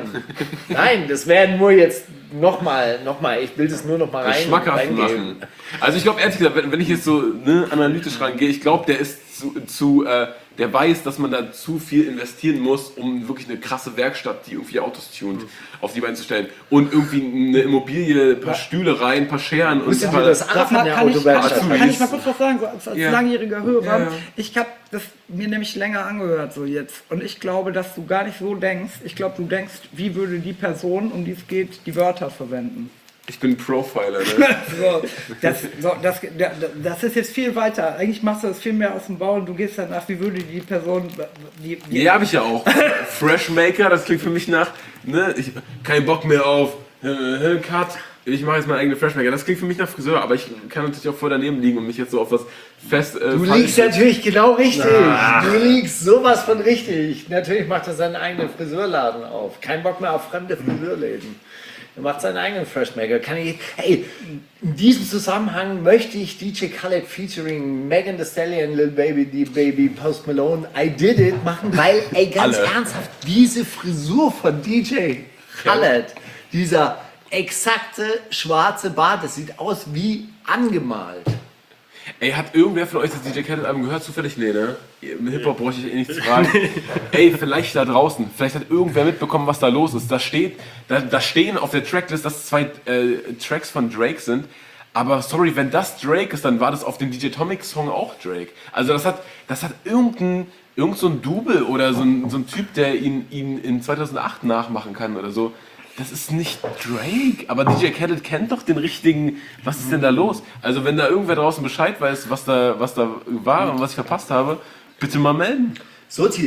das wäre nur jetzt nochmal, ich will das nur noch mal Schmackhaft reingeben. machen. Also ich glaube ehrlich gesagt, wenn ich jetzt so analytisch rangehe, ich glaube, der ist der weiß, dass man da zu viel investieren muss, um wirklich eine krasse Werkstatt, die irgendwie Autos tunt, auf die Beine zu stellen. Und irgendwie eine Immobilie, ein paar Stühle rein, ein paar Scheren und Wusstet ein ihr, paar... dass Arthur eine Kann Autowerkstatt hat? ich mal kurz was sagen, so als Ja. langjähriger Hörer? Ja, ja. Ich habe das mir nämlich länger angehört so jetzt. Und ich glaube, dass du gar nicht so denkst. Ich glaube, du denkst, wie würde die Person, um die es geht, die Wörter verwenden. Ich bin Profiler, ne? Das ist jetzt viel weiter. Eigentlich machst du das viel mehr aus dem Bau und du gehst danach, wie würde die Person... Ja, habe ich ja auch. Freshmaker, das klingt für mich nach, kein Bock mehr auf Cut. Ich mache jetzt meine eigene Freshmaker. Das klingt für mich nach Friseur, aber ich kann natürlich auch voll daneben liegen und mich jetzt so auf was fest... Du liegst natürlich genau richtig. Du liegst sowas von richtig. Natürlich macht er seinen eigenen Friseurladen auf. Kein Bock mehr auf fremde Friseurläden. Er macht seinen eigenen Freshmaker. Hey, in diesem Zusammenhang möchte ich DJ Khaled featuring Megan Thee Stallion, Lil Baby, D-Baby, Post Malone, I Did It machen, weil, ey, ganz ernsthaft, diese Frisur von DJ Khaled, dieser exakte schwarze Bart, das sieht aus wie angemalt. Ey, hat irgendwer von euch das DJ Khaled-Album gehört? Zufällig? Nee, ne? Im Hip-Hop brauche ich eh nichts zu fragen. Ey, vielleicht da draußen, vielleicht hat irgendwer mitbekommen, was da los ist. Da stehen auf der Tracklist, dass 2 Tracks von Drake sind. Aber sorry, wenn das Drake ist, dann war das auf dem DJ Tomic-Song auch Drake. Also das hat irgend so ein Double oder so ein Typ, der ihn in 2008 nachmachen kann oder so. Das ist nicht Drake, aber DJ Khaled kennt doch den richtigen, was ist denn da los? Also wenn da irgendwer draußen Bescheid weiß, was da war und was ich verpasst habe, bitte mal melden. Soti,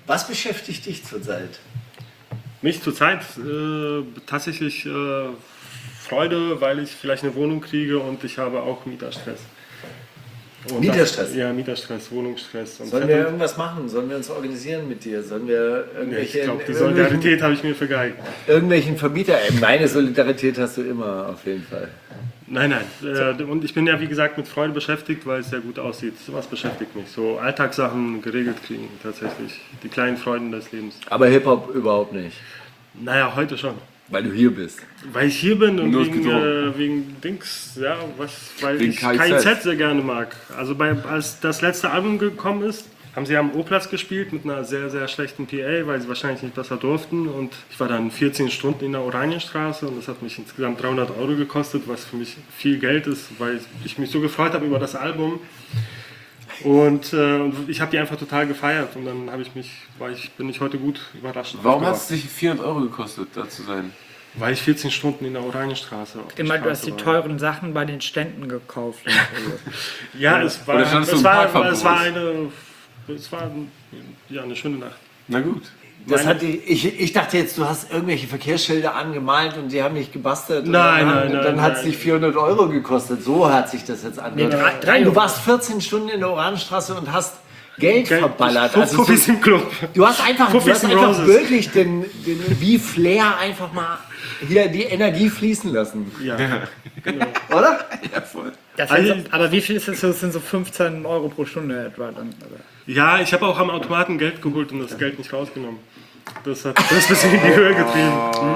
Was beschäftigt dich zurzeit? Mich zurzeit tatsächlich Freude, weil ich vielleicht eine Wohnung kriege und ich habe auch Mieterstress. Und Mieterstress? Ja, Mieterstress, Wohnungsstress. Und Sollen wir irgendwas machen? Sollen wir uns organisieren mit dir? Sollen wir ich irgendwelche, glaube, die Solidarität habe ich mir vergeigt. irgendwelchen Vermieter... Meine Solidarität hast du immer, auf jeden Fall. Nein. Und ich bin ja, wie gesagt, mit Freude beschäftigt, weil es sehr gut aussieht. Was beschäftigt mich? So Alltagssachen geregelt kriegen, tatsächlich. Die kleinen Freuden des Lebens. Aber Hip-Hop überhaupt nicht, Naja, heute schon. weil du hier bist. Weil ich hier bin und Losgezogen. wegen Dings, ja, weil Wegen ich KIZ. KIZ sehr gerne mag. Also als das letzte Album gekommen ist, haben sie am O-Platz gespielt mit einer sehr, sehr schlechten PA, weil sie wahrscheinlich nicht besser durften. Und ich war dann 14 Stunden in der Oranienstraße und das hat mich insgesamt 300 € gekostet, was für mich viel Geld ist, weil ich mich so gefreut habe über das Album. Und ich habe die einfach total gefeiert und dann bin ich heute gut überrascht. Warum hat aufgewacht. es dich 400 € gekostet, da zu sein? Weil ich 14 Stunden in der Oranienstraße auf der Immer, du hast die Straße teuren Sachen bei den Ständen gekauft. Ja, es war, Oder standest du es im war, Parkverbot? es war ja, eine schöne Nacht. Na gut. Ich dachte jetzt, du hast irgendwelche Verkehrsschilder angemalt und die haben nicht gebastelt. Und Nein, dann hat es nein. dich 400 € gekostet. So hat sich das jetzt angehört. Nee, drei Du Euro. warst 14 Stunden in der Orangenstraße und hast Geld verballert. Also Puffis so, im Club. du hast einfach Puffis and Roses. wirklich den wie Flair einfach mal hier die Energie fließen lassen. Ja. Oder? Ja, voll. Das Also- sind so, aber wie viel ist das? Das sind so 15 € pro Stunde etwa dann. Oder? Ja, ich habe auch am Automaten Geld geholt und das Geld nicht rausgenommen. Das hat das ein bisschen in die Höhe getrieben.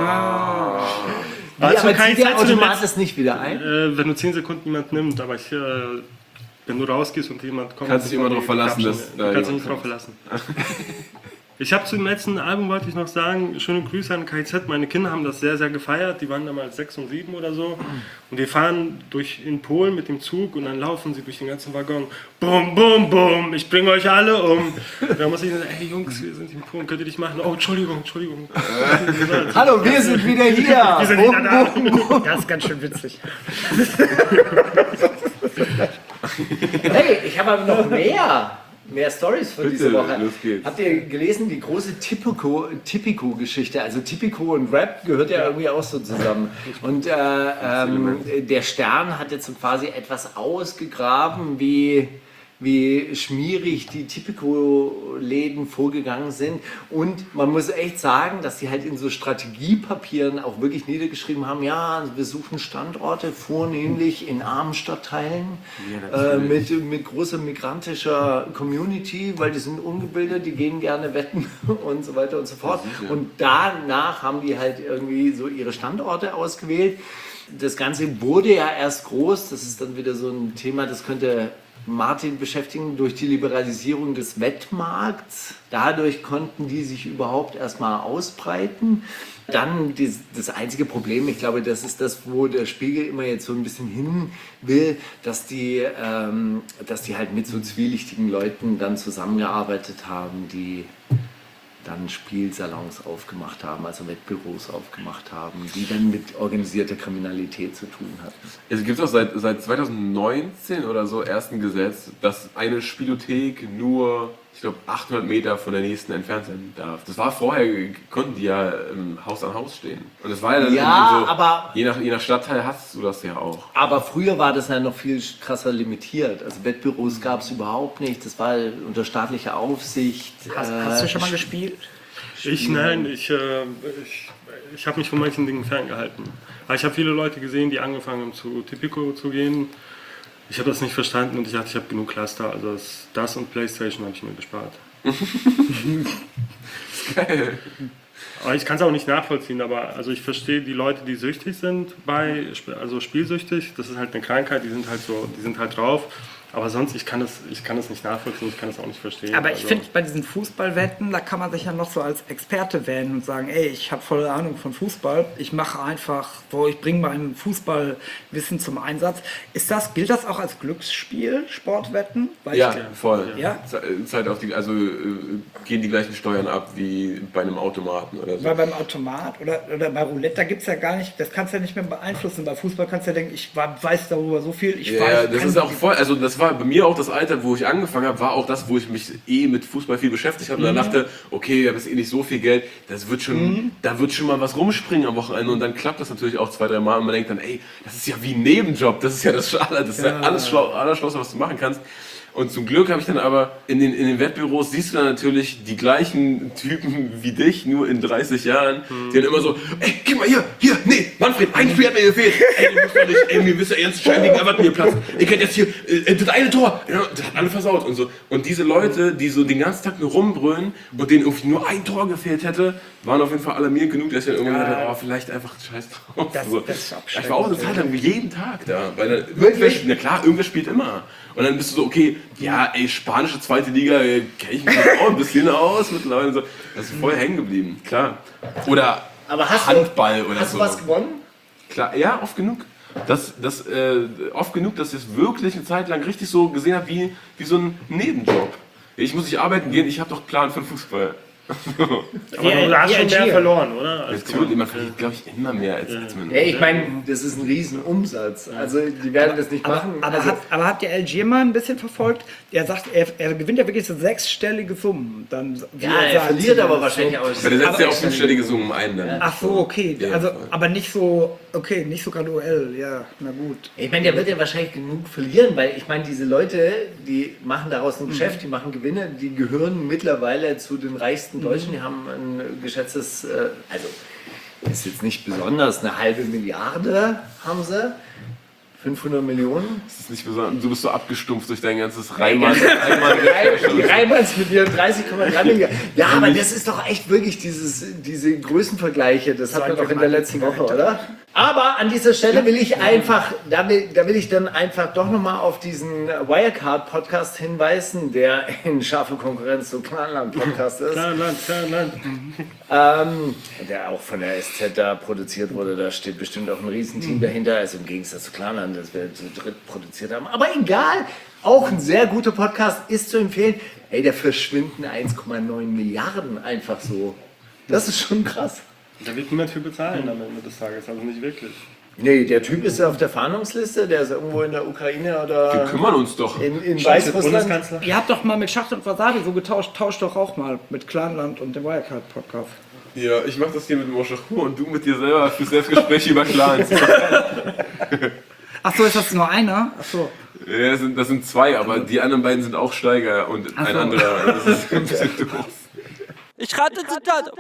Wie, Also aber keine zieht der Zeit zu dem Automat es nicht wieder ein? Wenn nur 10 Sekunden niemand nimmt, aber wenn du rausgehst und jemand kommt... Kannst dich immer darauf verlassen, dass Du da kannst dich nicht jemand drauf verlassen. Ich habe zum letzten Album, wollte ich noch sagen, schöne Grüße an KIZ. Meine Kinder haben das sehr, sehr gefeiert. Die waren damals 6 und 7 oder so. Und wir fahren in Polen mit dem Zug und dann laufen sie durch den ganzen Waggon. Bum, bum, bum, ich bringe euch alle um. Da muss ich sagen, ey Jungs, wir sind in Polen, könnt ihr nicht machen? Oh, Entschuldigung. Hallo, wir sind wieder hier. Wir sind wieder da. Das ist ganz schön witzig. Hey, ich habe aber noch mehr Stories für diese Woche. los geht's. Habt ihr gelesen, die große Tipico-Geschichte? Also Tipico und Rap gehört ja irgendwie auch so zusammen. Und der Stern hat jetzt so quasi etwas ausgegraben, wie schmierig die Tipico-Läden vorgegangen sind. Und man muss echt sagen, dass sie halt in so Strategiepapieren auch wirklich niedergeschrieben haben, ja, wir suchen Standorte vornehmlich in armen Stadtteilen mit großer migrantischer Community, weil die sind ungebildet, die gehen gerne wetten und so weiter und so fort. Und danach haben die halt irgendwie so ihre Standorte ausgewählt. Das Ganze wurde ja erst groß, das ist dann wieder so ein Thema, das könnte Martin beschäftigen, durch die Liberalisierung des Wettmarkts. Dadurch konnten die sich überhaupt erstmal ausbreiten. Dann das einzige Problem, ich glaube, das ist das, wo der Spiegel immer jetzt so ein bisschen hin will, dass die halt mit so zwielichtigen Leuten dann zusammengearbeitet haben, die dann Spielsalons aufgemacht haben, also Wettbüros aufgemacht haben, die dann mit organisierter Kriminalität zu tun hatten. Es gibt auch seit 2019 oder so erst ein Gesetz, dass eine Spielothek nur, ich glaube, 800 Meter von der nächsten entfernt sein darf. Das war vorher, konnten die ja Haus an Haus stehen. Und das war ja dann Ja, irgendwie so, aber- je nach Stadtteil hast du das ja auch. Aber früher war das ja noch viel krasser limitiert. Also Wettbüros gab es überhaupt nicht. Das war unter staatlicher Aufsicht. Hast du schon mal gespielt? Ich habe mich von manchen Dingen ferngehalten. Aber ich habe viele Leute gesehen, die angefangen haben zu Tipico zu gehen. Ich habe das nicht verstanden und ich dachte, ich habe genug Cluster. Also das und Playstation habe ich mir gespart. Geil. Aber ich kann es auch nicht nachvollziehen, aber also ich verstehe die Leute, die süchtig sind also spielsüchtig, das ist halt eine Krankheit, die sind halt drauf. Aber sonst, ich kann es nicht nachvollziehen, ich kann es auch nicht verstehen. Aber ich Also- finde, bei diesen Fußballwetten, da kann man sich ja noch so als Experte wählen und sagen, ey, ich habe volle Ahnung von Fußball, ich mache einfach, ich bringe mein Fußballwissen zum Einsatz. Gilt das auch als Glücksspiel, Sportwetten? Weil Ja, voll. Ja? Zeit auf gehen die gleichen Steuern ab wie bei einem Automaten oder so. Weil beim Automat oder bei Roulette, da gibt es ja gar nicht, das kannst du ja nicht mehr beeinflussen. Bei Fußball kannst du ja denken, ich weiß darüber so viel, ich Ja, weiß. das kann ist auch voll, also das war bei mir auch das Alter, wo ich angefangen habe, war auch das, wo ich mich mit Fußball viel beschäftigt habe. Und dann dachte, okay, ich habe jetzt nicht so viel Geld, da wird schon mal was rumspringen am Wochenende. Und dann klappt das natürlich auch 2-3 Mal. Und man denkt dann, ey, das ist ja wie ein Nebenjob, das ist ja das Allerschlauste, was du machen kannst. Und zum Glück habe ich dann aber in den Wettbüros siehst du dann natürlich die gleichen Typen wie dich, nur in 30 Jahren, die dann immer so, ey, geh mal hier, nee, Manfred, ein Spiel hat mir gefehlt. Ey, du musst doch nicht, ey, mir wisst ihr ernst scheinen wegen Everton hier Platz. Ihr kennt jetzt hier, das eine Tor. Ja, das hat alle versaut und so. Und diese Leute, die so den ganzen Tag nur rumbrüllen und denen irgendwie nur ein Tor gefehlt hätte, waren auf jeden Fall alarmierend genug, dass ich dann irgendwann gedacht habe, vielleicht einfach scheiß drauf. Das ist auch ich war auch eine Zeit lang jeden Tag da. Weil irgendwer spielt immer. Und dann bist du so, okay, ja, ey, spanische zweite Liga, kenne ich mich auch ein bisschen aus mittlerweile. So. Das ist voll hängen geblieben, klar. Oder Aber Handball oder so. Hast du was gewonnen? Klar, ja, oft genug. Oft genug, dass ich es wirklich eine Zeit lang richtig so gesehen habe, wie so ein Nebenjob. Ich muss nicht arbeiten gehen, ich habe doch Plan für den Fußball. Aber du hast schon mehr verloren, oder? Natürlich, man verliert, glaube ich, immer mehr als man. Ja, ich meine, das ist ein Riesenumsatz. Also die werden das nicht machen. Aber habt ihr LG mal ein bisschen verfolgt? Er sagt, er gewinnt ja wirklich so 6-stellige Summen. Dann, wie er sagt, verliert aber wahrscheinlich auch. Weil der setzt ja auch 5-stellige Summen ein dann. Ach so, okay. Ja, Also, voll. aber nicht so, okay, nicht so graduell. Ja, na gut. Ich meine, der wird ja wahrscheinlich genug verlieren, weil ich meine, diese Leute, die machen daraus ein Geschäft, die machen Gewinne, die gehören mittlerweile zu den reichsten Deutschen. Die haben ein geschätztes, also ist jetzt nicht besonders, eine halbe Milliarde haben sie. 500 Millionen. Das ist nicht besonders. Du bist so abgestumpft durch dein ganzes Reimann. Die Reimanns mit ihren 30,3 Milliarden. Ja, aber das ist doch echt wirklich diese Größenvergleiche. Das hatten wir doch in der letzten Woche, oder? Aber an dieser Stelle will ich einfach, da will ich dann einfach doch nochmal auf diesen Wirecard-Podcast hinweisen, der in scharfe Konkurrenz zu Clanland-Podcast ist. Clanland. Der auch von der SZ da produziert wurde. Da steht bestimmt auch ein Riesenteam dahinter. Also im Gegensatz zu Clanland, das wir zu dritt produziert haben. Aber egal, auch ein sehr guter Podcast ist zu empfehlen. Ey, da verschwinden 1,9 Milliarden einfach so. Das ist schon krass. Da wird niemand für bezahlen am Ende des Tages, also nicht wirklich. Nee, der Typ ist auf der Fahndungsliste, der ist irgendwo in der Ukraine Wir oder kümmern uns doch. in Weißrussland. Bundeskanzler. Ihr habt doch mal mit Schacht und Wasabi so getauscht. Tauscht doch auch mal mit Clanland und dem Wirecard-Podcast. Ja, ich mach das hier mit Moschachur und du mit dir selber für Selbstgespräche über Clans. Ach so, ist das nur einer? Ach so. Ja, das sind zwei, aber die anderen beiden sind auch Steiger und ein anderer. Das ist ein bisschen doof. Ich rate Zitat.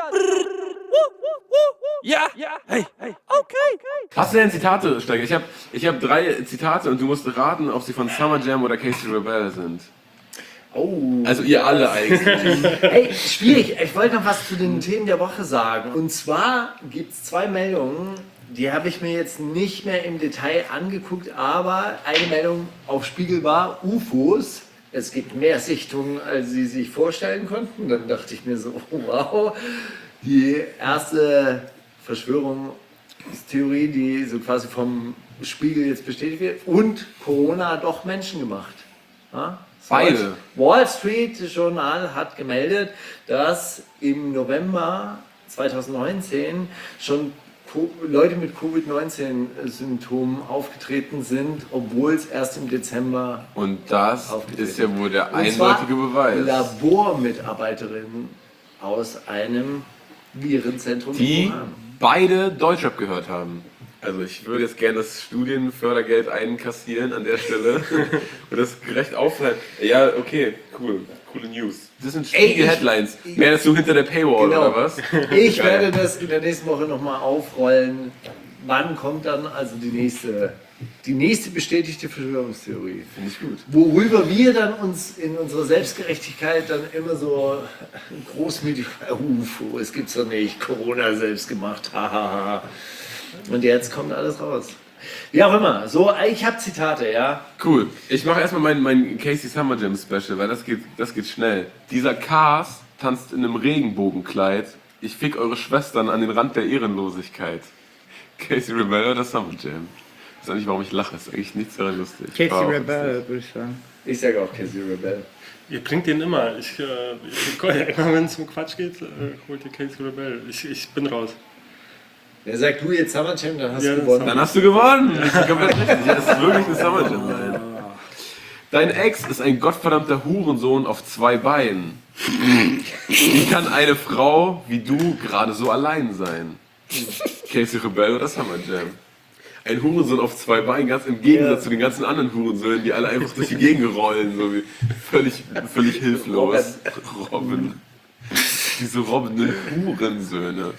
Ja. Hey. Okay. Hast du denn Zitate, Steiger? Ich hab 3 Zitate und du musst raten, ob sie von Summer Jam oder Casey Rebel sind. Oh. Also ihr alle eigentlich. Hey, schwierig. Ich wollte noch was zu den Themen der Woche sagen. Und zwar gibt es 2 Meldungen, die habe ich mir jetzt nicht mehr im Detail angeguckt, aber eine Meldung auf Spiegel war UFOs. Es gibt mehr Sichtungen, als Sie sich vorstellen konnten. Dann dachte ich mir so, wow, die erste Verschwörungstheorie, die so quasi vom Spiegel jetzt bestätigt wird. Und Corona hat doch Menschen gemacht. Ja? Beide. Wall Street Journal hat gemeldet, dass im November 2019 schon Leute mit Covid-19-Symptomen aufgetreten sind, obwohl es erst im Dezember Und das ist ja wohl der und zwar eindeutige Beweis. Labormitarbeiterinnen aus einem Virenzentrum in Die Wuhan. beide Deutschrap gehört haben. Also ich würde jetzt gerne das Studienfördergeld einkassieren an der Stelle und das gerecht aufteilen. Ja, okay, cool. Coole News. Das sind Spiegel-Headlines. Wärst du hinter der Paywall oder was? Ich Geil. werde das in der nächsten Woche nochmal aufrollen. Wann kommt dann also die nächste bestätigte Verschwörungstheorie? Finde ich gut. Worüber wir dann uns in unserer Selbstgerechtigkeit dann immer so großmütig, UFO, es gibt's doch nicht, Corona selbst gemacht, hahaha. Und jetzt kommt alles raus. Wie auch immer, so, ich habe Zitate, ja. Cool. Ich mache erstmal mein Casey Summer Jam Special, weil das geht schnell. Dieser Cast tanzt in einem Regenbogenkleid. Ich fick eure Schwestern an den Rand der Ehrenlosigkeit. Casey Rebel oder Summer Jam? Ich weiß auch nicht, warum ich lache. Ist eigentlich nichts daran lustig. Casey Wow. Rebel, würde ich sagen. Ich sage auch Casey Rebel. Ihr bringt den immer. Immer wenn es um Quatsch geht, holt ihr Casey Rebel. Ich bin raus. Wer sagt du jetzt Summer Jam, dann hast Ja, du das gewonnen. Dann hast du gewonnen. Das ist komplett richtig. Das ist wirklich eine Summer Jam. Dein Ex ist ein gottverdammter Hurensohn auf 2 Beinen. Wie kann eine Frau wie du gerade so allein sein? Casey Rebel oder Summer Jam? Ein Hurensohn auf 2 Beinen, ganz im Gegensatz zu den ganzen anderen Hurensöhnen, die alle einfach durch die Gegend rollen, so wie völlig hilflos. Robin. Diese robbenden Hurensöhne.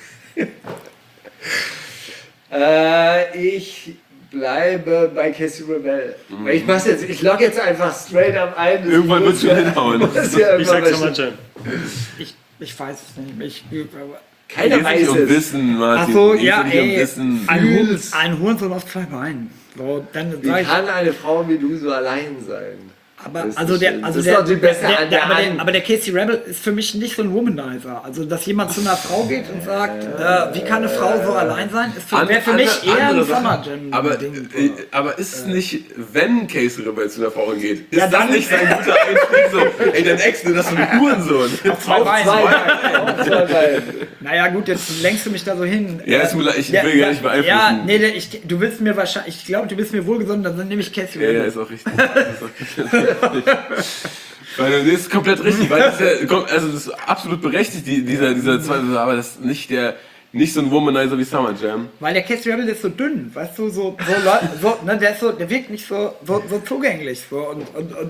Ich bleibe bei Casey Rebel. Ich logge jetzt einfach straight up ein. Irgendwann wird es schon hinhauen. Ich sag Summer Jam. Ich weiß es nicht. Keiner Geht weiß nicht um es. Wissen, Martin. Ach so, Geht ja, nicht um ey. Wissen. Ein Hurensohn auf 2 Beinen. So, dann Wie sag ich, kann eine Frau wie du so allein sein? aber Das also ist der, schön. also Das der, ist doch die beste der, Art der, der aber, der, An- aber der Casey Rebel ist für mich nicht so ein Womanizer. Also dass jemand zu einer Frau geht und sagt, wie kann eine Frau so allein sein, wäre für mich eher ein Andere Sache. Summer Jam. Aber ist es nicht, wenn Casey Rebel zu einer Frau geht, ist Ja, das dann- nicht sein guter Einstieg so, ey, dein Ex, das ist so ein Hurensohn. Auf 2 Beinen. Auf 2 Beinen. Naja gut, jetzt lenkst du mich da so hin. Ja, ist mir leid, ich will gar nicht beeinflussen. Ja, nee, du willst mir wahrscheinlich, ich glaube, du bist mir wohlgesonnen, dann nehme ich Casey Ja, Rebel. ist auch richtig. Weil das ist komplett richtig, weil das ist ja, also das ist absolut berechtigt, dieser zweite, aber das ist nicht so ein Womanizer wie Summer Jam. Weil der Casey Rebel ist so dünn, weißt du, ne, der wirkt nicht so zugänglich. So, und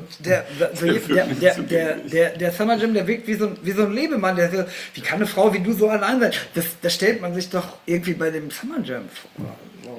der Summer Jam, der wirkt wie so ein Lebemann. Wie kann eine Frau wie du so allein sein? Das stellt man sich doch irgendwie bei dem Summer Jam vor.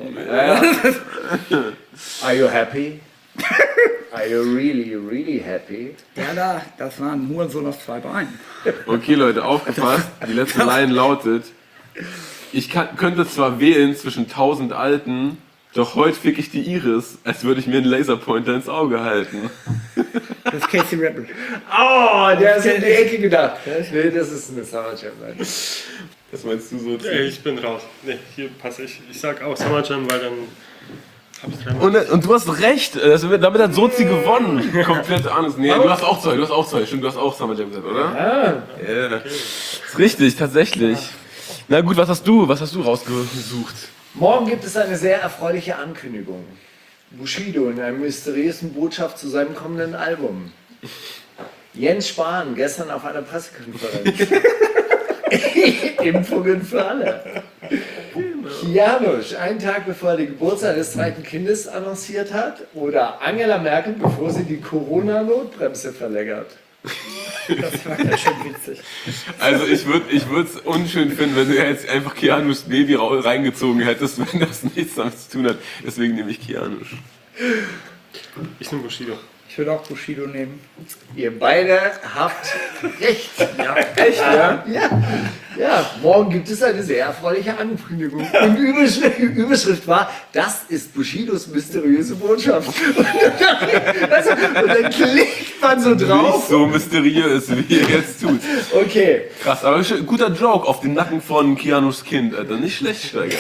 Are you happy? Are you really happy? Ja, das war ein Hurensohn auf 2 Beinen. Okay, Leute, aufgepasst. Die letzte Line lautet: Ich könnte zwar wählen zwischen 1000 Alten, doch heute fick ich die Iris, als würde ich mir einen Laserpointer ins Auge halten. Das ist Casey Rebel. Oh, der ist in die Ecke gedacht. Nee, das ist eine Summer Jam. Was meinst du so? Ich bin raus. Nee, hier passe ich. Ich sag auch Summer Jam, weil dann hab ich 3 Mal. Und du hast recht, damit hat Sozi gewonnen. Komplett anders. Nee, du hast auch zwei. Stimmt, du hast auch Summer Jam gesagt, oder? Ja. Ist richtig, tatsächlich. Na gut, was hast du rausgesucht? Morgen gibt es eine sehr erfreuliche Ankündigung. Bushido in einer mysteriösen Botschaft zu seinem kommenden Album. Jens Spahn gestern auf einer Pressekonferenz. Impfungen für alle. Janusz, einen Tag bevor er den Geburtstag des 2. Kindes annonciert hat. Oder Angela Merkel, bevor sie die Corona-Notbremse verlängert. Das war ganz schön witzig. Also ich würde es unschön finden, wenn du jetzt einfach Kianuschs Baby reingezogen hättest, wenn das nichts damit zu tun hat. Deswegen nehme ich Kianusch. Ich nehme Bushido. Ich würde auch Bushido nehmen. Ihr beide habt recht. Ja, echt, ja? Ja, morgen gibt es eine sehr erfreuliche Ankündigung. Und Überschrift war, das ist Bushidos mysteriöse Botschaft. Und dann klickt man so Nicht drauf. so mysteriös, wie ihr jetzt tut. Okay, Krass, aber guter Joke auf den Nacken von Kianuschs Kind, Alter. Nicht schlecht, Steiger.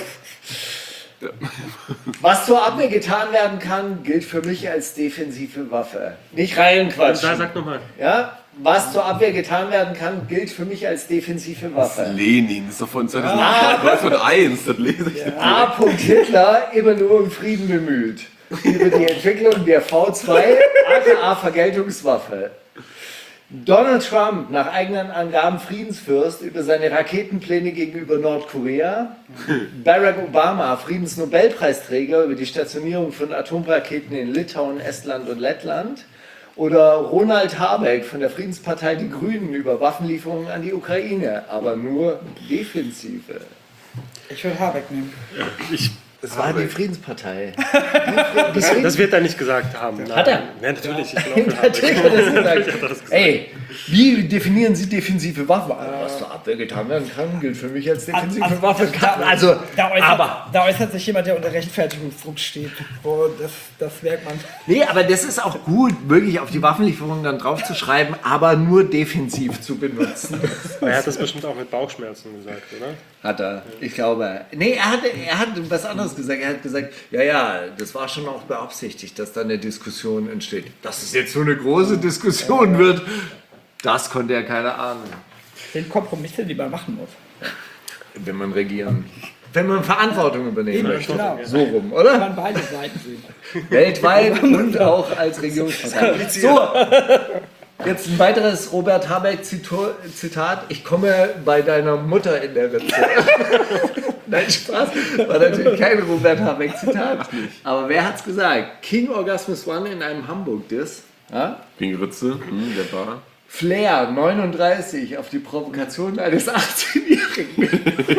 was zur Abwehr getan werden kann, gilt für mich als defensive Waffe. Nicht reinquatschen. Sag nochmal. Ja? Was zur Abwehr getan werden kann, gilt für mich als defensive Waffe. Lenin, das ist doch von 1901, das lese ich nicht. A. Hitler immer nur um Frieden bemüht. Über die Entwicklung der V2, aka Vergeltungswaffe. Donald Trump, nach eigenen Angaben Friedensfürst, über seine Raketenpläne gegenüber Nordkorea. Barack Obama, Friedensnobelpreisträger, über die Stationierung von Atomraketen in Litauen, Estland und Lettland. Oder Ronald Habeck von der Friedenspartei Die Grünen über Waffenlieferungen an die Ukraine, aber nur defensive. Ich würde Habeck nehmen. Das war die Friedenspartei. Das wird er nicht gesagt haben. Nein. Hat er? Ja, natürlich. Ich glaube, Natürlich hat er das gesagt. Ey, wie definieren Sie defensive Waffen? Was zur Abwehr getan werden kann, gilt für mich als defensive Waffe. Also, Da äußert sich jemand, der unter Rechtfertigungsdruck steht. Oh, das merkt man. nee, aber das ist auch gut, wirklich auf die Waffenlieferungen dann drauf zu schreiben, aber nur defensiv zu benutzen. er hat das bestimmt auch mit Bauchschmerzen gesagt, oder? Hat er, ich glaube. Nee, er hat was anderes gesagt. Er hat gesagt, ja, das war schon auch beabsichtigt, dass da eine Diskussion entsteht. Dass es jetzt so eine große Diskussion wird, das konnte ja keiner ahnen, Den Kompromisse, die man machen muss. wenn man regieren Wenn man Verantwortung übernehmen möchte. Genau. So rum, Kann oder? man beide Seiten sehen. Weltweit und auch als Regierungspartei. So, jetzt ein weiteres Robert Habeck-Zitat. Ich komme bei deiner Mutter in der Ritze. Nein, Spaß. War natürlich kein Robert Habeck-Zitat. Aber wer hat's gesagt? King Orgasmus One in einem Hamburg-Diss. Ja? Gegen Ritze, der Bar. Flair 39 auf die Provokation eines 18-Jährigen.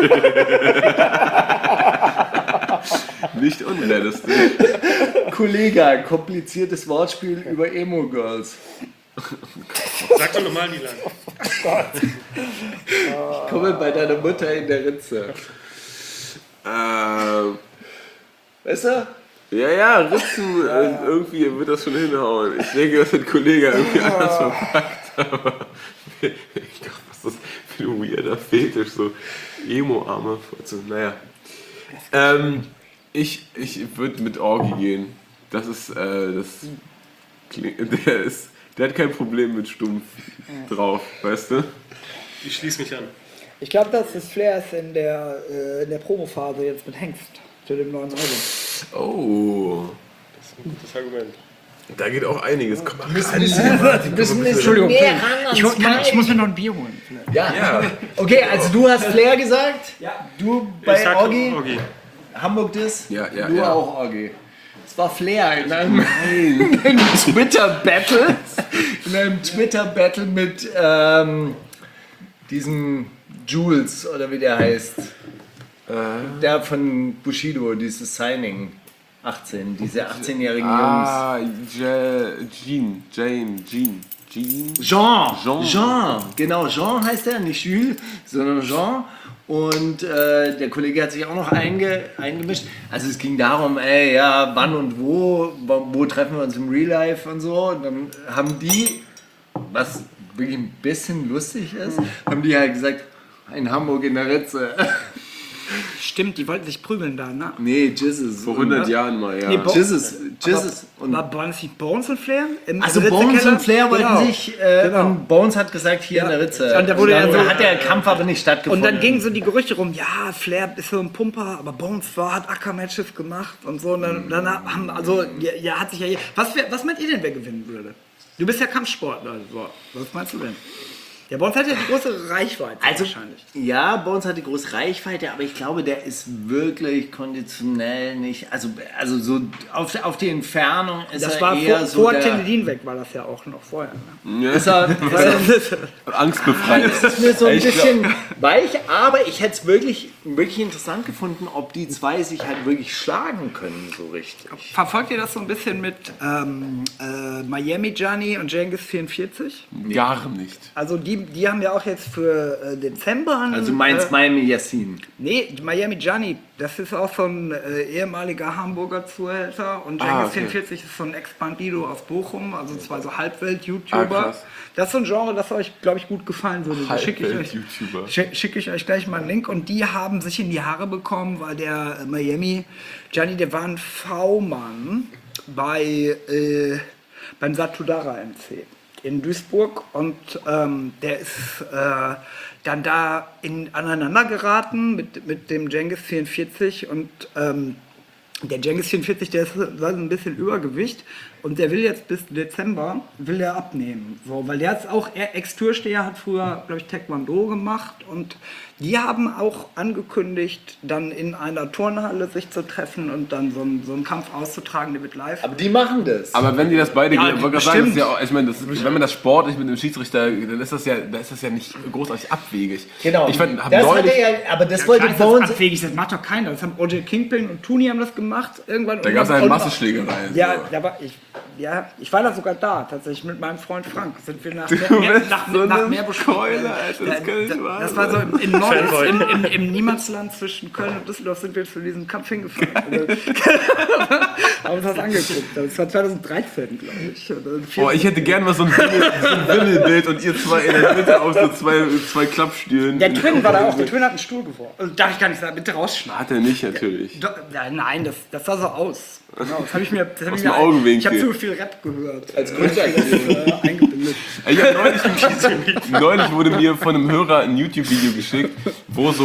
Nicht unrealistisch. Kollega, kompliziertes Wortspiel über Emo-Girls. Sag doch nochmal, Nilan. Ich komme bei deiner Mutter in der Ritze. Weißt du? Ja, Ritzen, irgendwie wird das schon hinhauen. Ich denke, das hat Kollege irgendwie anders verpackt. Aber ich glaube, was ist das für ein weirder Fetisch, so Emo-Arme. Naja. Ich würde mit Orgi gehen. Das ist, der hat kein Problem mit Stumpf drauf, weißt du? Ich schließe mich an. Ich glaube, dass das Flair ist in der Promophase jetzt mit Hengst zu dem neuen Album. Oh, Das ist ein gutes Argument. da geht auch einiges. Komm mal ran. Entschuldigung, ich muss mir noch ein Bier holen. Ja. Okay, also du hast Flair gesagt. Ja. Du Ich bei sag Orgi. Orgi. Hamburg-Diss. Ja, du ja. auch Orgi. Es war Flair in einem Twitter-Battle. In einem Twitter-Battle mit diesem Jules, oder wie der heißt. Der von Bushido, dieses Signing. 18, diese 18-jährigen Jungs. Jean. Jean, genau, Jean heißt er, nicht Jules, sondern Jean. Und der Kollege hat sich auch noch eingemischt. Also es ging darum, wann und wo treffen wir uns im Real Life und so. Und dann haben die, was wirklich ein bisschen lustig ist, haben die halt gesagt, in Hamburg in der Ritze. Stimmt, die wollten sich prügeln da, ne? Nee, Jesus. Vor 100 Jahren mal, ja. Nee, Jesus. Und War Bones nicht Bones und Flair? also Bones und Flair wollten sich, und Bones hat gesagt, hier in der Ritze. Und da wurde dann ja so- hat der Kampf aber nicht stattgefunden. Und dann gingen so die Gerüchte rum, ja, Flair ist so ein Pumper, aber Bones hat Acker-Matches gemacht und so. Und dann haben, also, hat sich ja. Was meint ihr denn, wer gewinnen würde? Du bist ja Kampfsportler, so. Was meinst du denn? Der Bones hat ja die große Reichweite wahrscheinlich. Ja, Bones hat die große Reichweite, aber ich glaube, der ist wirklich konditionell nicht, also so auf die Entfernung ist Das er war eher vor der... Teledin weg, war das ja auch noch vorher. Ne? Ist er Angstbefreit. das ist mir so ein bisschen weich, aber ich hätte es wirklich interessant gefunden, ob die zwei sich halt wirklich schlagen können, so richtig. Verfolgt ihr das so ein bisschen mit Miami Gianni und Cengiz 44? Gar nicht. Also die haben ja auch jetzt für Dezember... Also meinst Miami Yassin? Nee, Miami Gianni, das ist auch so ein ehemaliger Hamburger Zuhälter und Cengiz 44 ist so ein Ex-Bandido aus Bochum, also zwei so Halbwelt-YouTuber. krass. Das ist so ein Genre, das euch, glaube ich, gut gefallen würde. Da Halbwelt-YouTuber. schicke ich euch gleich mal einen Link. Und die haben sich in die Haare bekommen, weil der Miami Gianni, der war ein V-Mann beim Satudara MC in Duisburg und der ist dann da aneinander geraten mit dem Cengiz 44 und der Cengiz 44, der ist ein bisschen Übergewicht und der will jetzt bis Dezember abnehmen. So, weil der ist auch Ex-Türsteher, hat früher, glaube ich, Taekwondo gemacht und die haben auch angekündigt, dann in einer Turnhalle sich zu treffen und dann so einen Kampf auszutragen, der wird live. Aber die machen das. Aber wenn die das beide, Ja, ich wollte gerade sagen, das ist bestimmt. ja auch, ich meine, wenn man das sportlich mit dem Schiedsrichter, dann ist das ja nicht großartig abwegig. Genau. Ich fand, hab das neulich, hat er ja, aber das Ja, wollte klar ist das Bones... abwegig, das macht doch keiner. Das haben OJ Kingpin und Tooney haben das gemacht irgendwann. da gab es eine Massenschlägerei. Ja, so. da war ich war da sogar da, tatsächlich mit meinem Freund Frank. Sind wir nach Meerbusch. Keule, Alter, das kann nicht wahr Das war so sein. im Norden, im Niemandsland zwischen Köln und Düsseldorf sind wir zu diesem Kampf hingefahren. Haben uns das angeguckt. Das war 2013, glaube ich. Oh, ich hätte gern mal so ein Wimmelbild und ihr zwei in der Mitte auf so zwei Klappstühlen. Der Twin war da auch. Der Twin hat einen Stuhl geworfen. Also, darf ich gar nicht sagen, bitte rausschneiden. Hat er nicht, natürlich. Nein, das sah so aus. Genau, das habe ich mir. Aus dem Augenwinkel. Ich habe zu viel Rap gehört. Als Grundlage. Eingebildet. Ich hab neulich wurde mir von einem Hörer ein YouTube-Video geschickt, wo so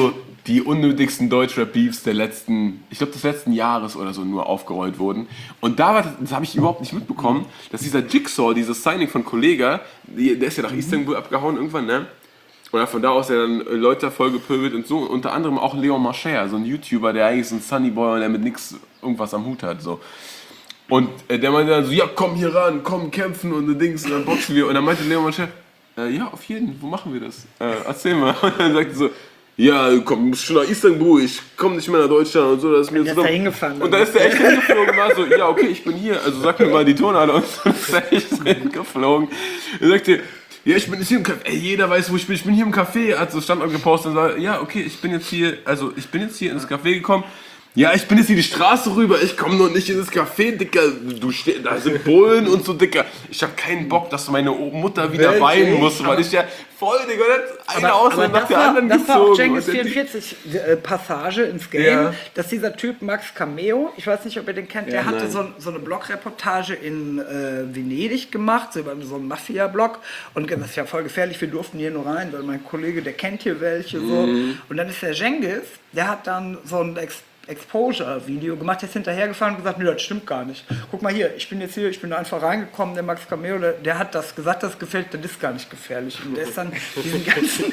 die unnötigsten Deutschrap-Beefs der letzten, ich glaube des letzten Jahres oder so nur aufgerollt wurden. Und das habe ich überhaupt nicht mitbekommen, dass dieser Jigsaw, dieses Signing von Kollega, der ist ja nach Istanbul abgehauen irgendwann, ne? Oder von da aus er dann Leute vollgepöbelt und so. Unter anderem auch Leon Mascher, so ein YouTuber, der eigentlich so ein Sunnyboy und der mit nix irgendwas am Hut hat, so. Und der meinte dann so, ja komm hier ran, komm kämpfen und so Dings und dann boxen wir. Und dann meinte Leon Mascher, ja auf jeden, wo machen wir das? Erzähl mal. Und dann sagte so, ja, komm, du musst schon nach Istanbul, ich komme nicht mehr nach Deutschland und so. Das ist mir Der so ist da hingefahren. und dann ist der echt hingeflogen und war so, ja, okay, ich bin hier, also sag mir mal die Tonhalle und so, ist er echt hingeflogen. Er sagte, ja, ich bin jetzt hier im Café, ey, jeder weiß, wo ich bin hier im Café, hat so Standort gepostet und sagt, ja, okay, ich bin jetzt hier ins Café gekommen. Ja, ich bin jetzt hier die Straße rüber, ich komme noch nicht in das Café, Dicker, da sind Bullen und so, Dicker. Ich habe keinen Bock, dass meine Mutter wieder weinen muss, weil ich ja voll, Digga, eine Aussage nach der anderen das war auch gezogen. Cengiz 44 Passage ins Game, Ja. dass dieser Typ Max Cameo, ich weiß nicht, ob ihr den kennt, der hatte so eine Blogreportage in Venedig gemacht, so über so einen Mafia-Blog, und das ist ja voll gefährlich, wir durften hier nur rein, weil mein Kollege, der kennt hier welche, so. Und dann ist der Cengiz, der hat dann so ein Exposure-Video gemacht, der ist hinterhergefahren und gesagt, nö, das stimmt gar nicht. Guck mal hier, ich bin jetzt hier, ich bin einfach reingekommen, der Max Cameo, der hat das gesagt, das gefällt, das ist gar nicht gefährlich. Und der ist dann diesen ganzen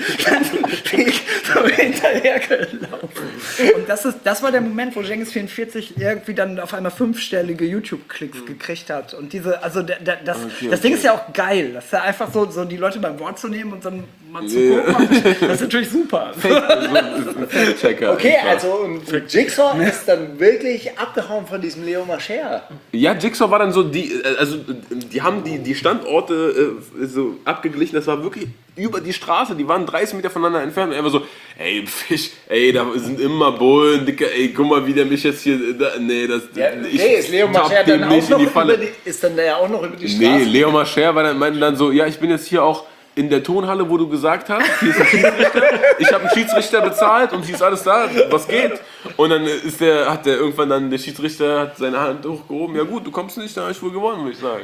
Weg so hinterhergelaufen. Und das war der Moment, wo Cengiz 44 irgendwie dann auf einmal 5-stellige YouTube-Klicks gekriegt hat. Und das Ding ist ja auch geil, das ist ja einfach so die Leute beim Wort zu nehmen und dann mal zu gucken. Das ist natürlich super. Checker. Okay, also und Jigsaw ist dann wirklich abgehauen von diesem Leo Mascher. Ja, Jigsaw war dann so, die haben die Standorte so abgeglichen, das war wirklich über die Straße, die waren 30 Meter voneinander entfernt und er war so, ey Fisch, ey, da sind immer Bullen, Dicker, ey, guck mal, wie der mich jetzt hier, Ist Leo Mascher dann auch noch ist dann der auch noch über die Straße? Nee, Leo Mascher meinte dann so, ja, ich bin jetzt hier auch in der Tonhalle, wo du gesagt hast, hier ist ein Schiedsrichter, ich habe einen Schiedsrichter bezahlt und hier ist alles da, was geht? Und dann hat der irgendwann dann, der Schiedsrichter hat seine Hand hochgehoben, ja gut, du kommst nicht, da habe ich wohl gewonnen, würde ich sagen.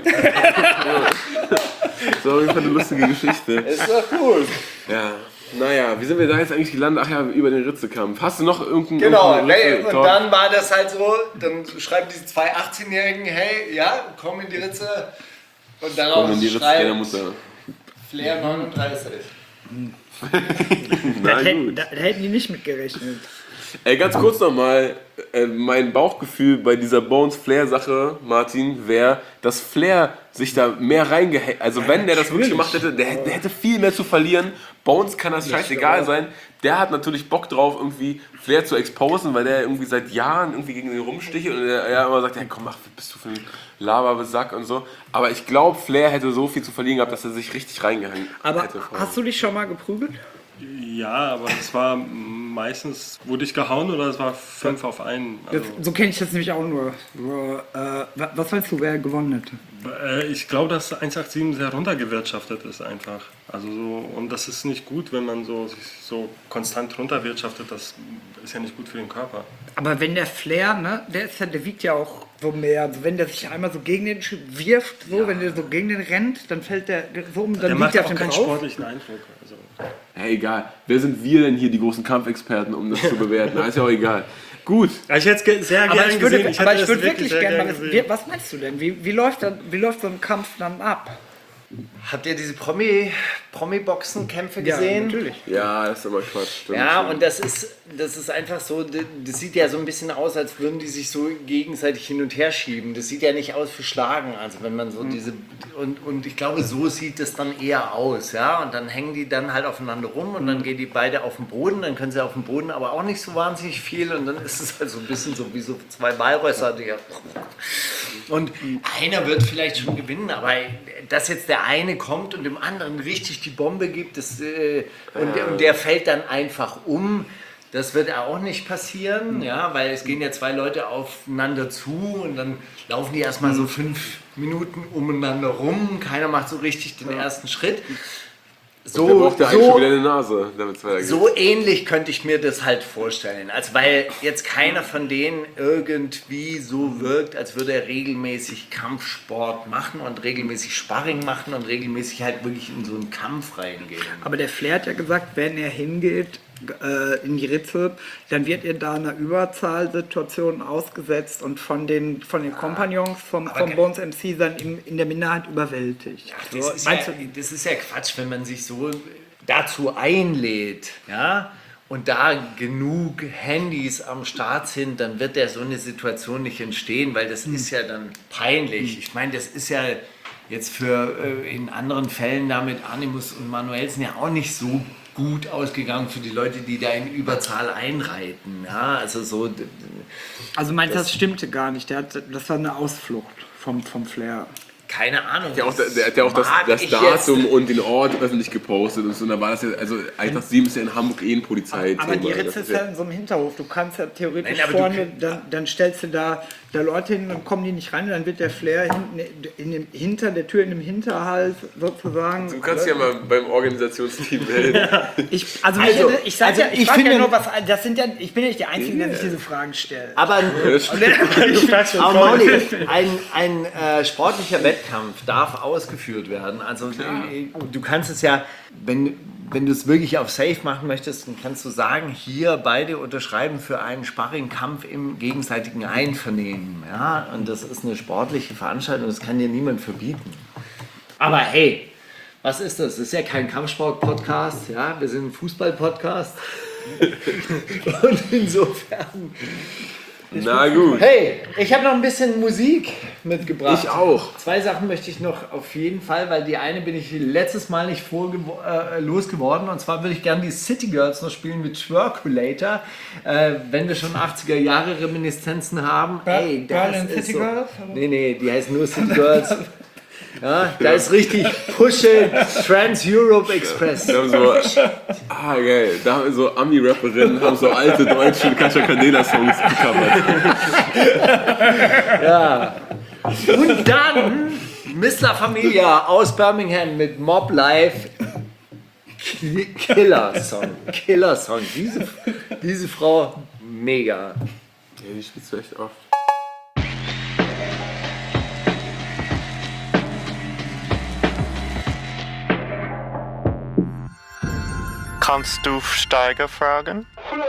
Das war auf jeden Fall eine lustige Geschichte. Ist doch cool. Ja, naja, wie sind wir da jetzt eigentlich gelandet? Ach ja, über den Ritzekampf. Hast du noch irgendeinen... Genau, irgendeinen und dann war das halt so, dann schreiben diese zwei 18-Jährigen, hey, ja, komm in die Ritze. Und darauf schreibt Flair 39. Na gut. Da hätten die nicht mit gerechnet. Ey, ganz kurz nochmal, mein Bauchgefühl bei dieser Bones-Flair-Sache, Martin, wäre, dass Flair sich da mehr reingehängt. Also wenn der das wirklich gemacht hätte, der hätte viel mehr zu verlieren. Bones kann das scheißegal sein. Der hat natürlich Bock drauf, irgendwie Flair zu exposen, weil der irgendwie seit Jahren irgendwie gegen den rumstichelt und er immer sagt, hey, komm, ach, was bist du für ein Laberbesack und so. Aber ich glaube, Flair hätte so viel zu verlieren gehabt, dass er sich richtig reingehängt Aber hätte. hast du dich schon mal geprügelt? Ja, aber es war meistens, wurde ich gehauen oder es war 5 auf 1. Also, So kenne ich das nämlich auch nur. Was meinst du, wer gewonnen hätte? ich glaube, dass 187 sehr runtergewirtschaftet ist einfach. Also so, und das ist nicht gut, wenn man sich so konstant runterwirtschaftet. Das ist ja nicht gut für den Körper. Aber wenn der Flair, ne, der wiegt ja auch so mehr. Also wenn der sich einmal so gegen den wirft, so, wenn der so gegen den rennt, dann fällt der so um, dann Der liegt macht der auf auch dem keinen drauf. sportlichen Eindruck. Also. Hey, egal. Wer sind wir denn hier, die großen Kampfexperten, um das zu bewerten? Na, ist ja auch egal. Gut. Ja, ich hätte es sehr Aber gerne ich würde, gesehen. aber hätte ich es würde wirklich sehr gerne mal gern wissen, was meinst du denn? Wie läuft so ein Kampf dann ab? Habt ihr diese Promi-Boxen-Kämpfe gesehen? Ja, natürlich. Ja, das ist immer Quatsch. Stimmt. Ja, und das ist einfach so, das sieht ja so ein bisschen aus, als würden die sich so gegenseitig hin und her schieben. Das sieht ja nicht aus für Schlagen, also wenn man so diese, und ich glaube, so sieht das dann eher aus, ja, und dann hängen die dann halt aufeinander rum und dann gehen die beide auf den Boden, dann können sie auf dem Boden aber auch nicht so wahnsinnig viel und dann ist es halt so ein bisschen so wie so zwei Walrösser, die und einer wird vielleicht schon gewinnen, aber dass jetzt der eine kommt und dem anderen richtig die Bombe gibt, und der fällt dann einfach um, das wird auch nicht passieren, ja, weil es gehen ja zwei Leute aufeinander zu und dann laufen die erstmal so 5 Minuten umeinander rum, keiner macht so richtig den ersten Schritt. Der braucht ja eigentlich schon wieder eine Nase, damit es weitergeht. So ähnlich könnte ich mir das halt vorstellen. Also weil jetzt keiner von denen irgendwie so wirkt, als würde er regelmäßig Kampfsport machen und regelmäßig Sparring machen und regelmäßig halt wirklich in so einen Kampf reingehen. Aber der Flair hat ja gesagt, wenn er hingeht, in die Ritze, dann wird ihr da einer Überzahlsituation ausgesetzt und von den Kompagnons vom Bones MC dann in der Minderheit überwältigt. Das ist ja Quatsch, wenn man sich so dazu einlädt, ja, und da genug Handys am Start sind, dann wird ja so eine Situation nicht entstehen, weil das ist ja dann peinlich. Ich meine, das ist ja jetzt für in anderen Fällen da mit Animus und Manuelsen ja auch nicht so gut ausgegangen für die Leute, die da in Überzahl einreiten. Ja, also so. Also meinst du, das stimmte gar nicht? Das war eine Ausflucht vom Flair. Keine Ahnung. Der hat ja auch das Datum und den Ort öffentlich gepostet und so. Und da war das ja, also Eintracht 7 ist ja in Hamburg ein Polizei. Aber die Ritze ist ja in so einem Hinterhof. Du kannst ja theoretisch vorne, dann stellst du da Leute hin, dann kommen die nicht rein, dann wird der Flair hinter der Tür in dem Hinterhalt sozusagen. Du kannst ja mal beim Organisationsteam melden. Ich frage ja nur, ich bin ja nicht der Einzige, der sich diese Fragen stellt. Aber Mauli, ein sportlicher Wettkampf darf ausgeführt werden. Also du kannst es ja, wenn du es wirklich auf Safe machen möchtest, dann kannst du sagen, hier beide unterschreiben für einen Sparringkampf im gegenseitigen Einvernehmen. Ja? Und das ist eine sportliche Veranstaltung, das kann dir niemand verbieten. Aber hey, was ist das? Das ist ja kein Kampfsport-Podcast, ja? Wir sind ein Fußball-Podcast. Und insofern... Na gut. Hey, ich habe noch ein bisschen Musik mitgebracht. Ich auch. 2 Sachen möchte ich noch auf jeden Fall, weil die eine bin ich letztes Mal nicht losgeworden. Und zwar würde ich gerne die City Girls noch spielen mit Twerkulator. Wenn wir schon 80er Jahre Reminiszenzen haben. Hey, das ist so. Girls? Nee, die heißt nur City Girls. Ja, da ist richtig Pushe Trans-Europe Express. Da haben so, geil. Da haben so Ami-Rapperinnen haben so alte deutsche Katja Candela-Songs gecovert. Ja. Und dann Miss La Familia aus Birmingham mit Mob Life. Killer-Song. Killer-Song. Diese Frau, mega. Ja, die spielst du echt oft. Kannst du Steiger fragen?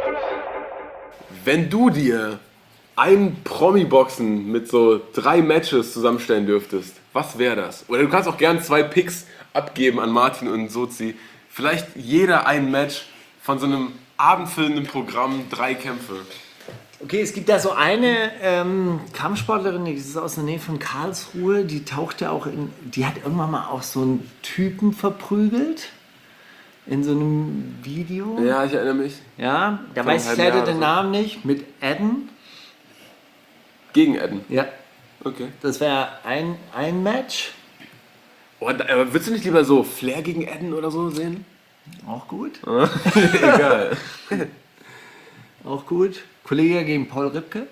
Wenn du dir ein Promi-Boxen mit so 3 Matches zusammenstellen dürftest, was wäre das? Oder du kannst auch gern 2 Picks abgeben an Martin und Sozi. Vielleicht jeder ein Match von so einem abendfüllenden Programm, 3 Kämpfe. Okay, es gibt da so eine Kampfsportlerin, die ist aus der Nähe von Karlsruhe, die tauchte auch die hat irgendwann mal auch so einen Typen verprügelt. In so einem Video. Ja, ich erinnere mich. Ja, da Vor weiß ich einem leider halben den Jahr Namen nicht. Mit Adden. Gegen Adden? Ja. Okay. Das wäre ein Match. Oh, aber würdest du nicht lieber so Flair gegen Adden oder so sehen? Auch gut. Egal. Auch gut. Kollege gegen Paul Ripke.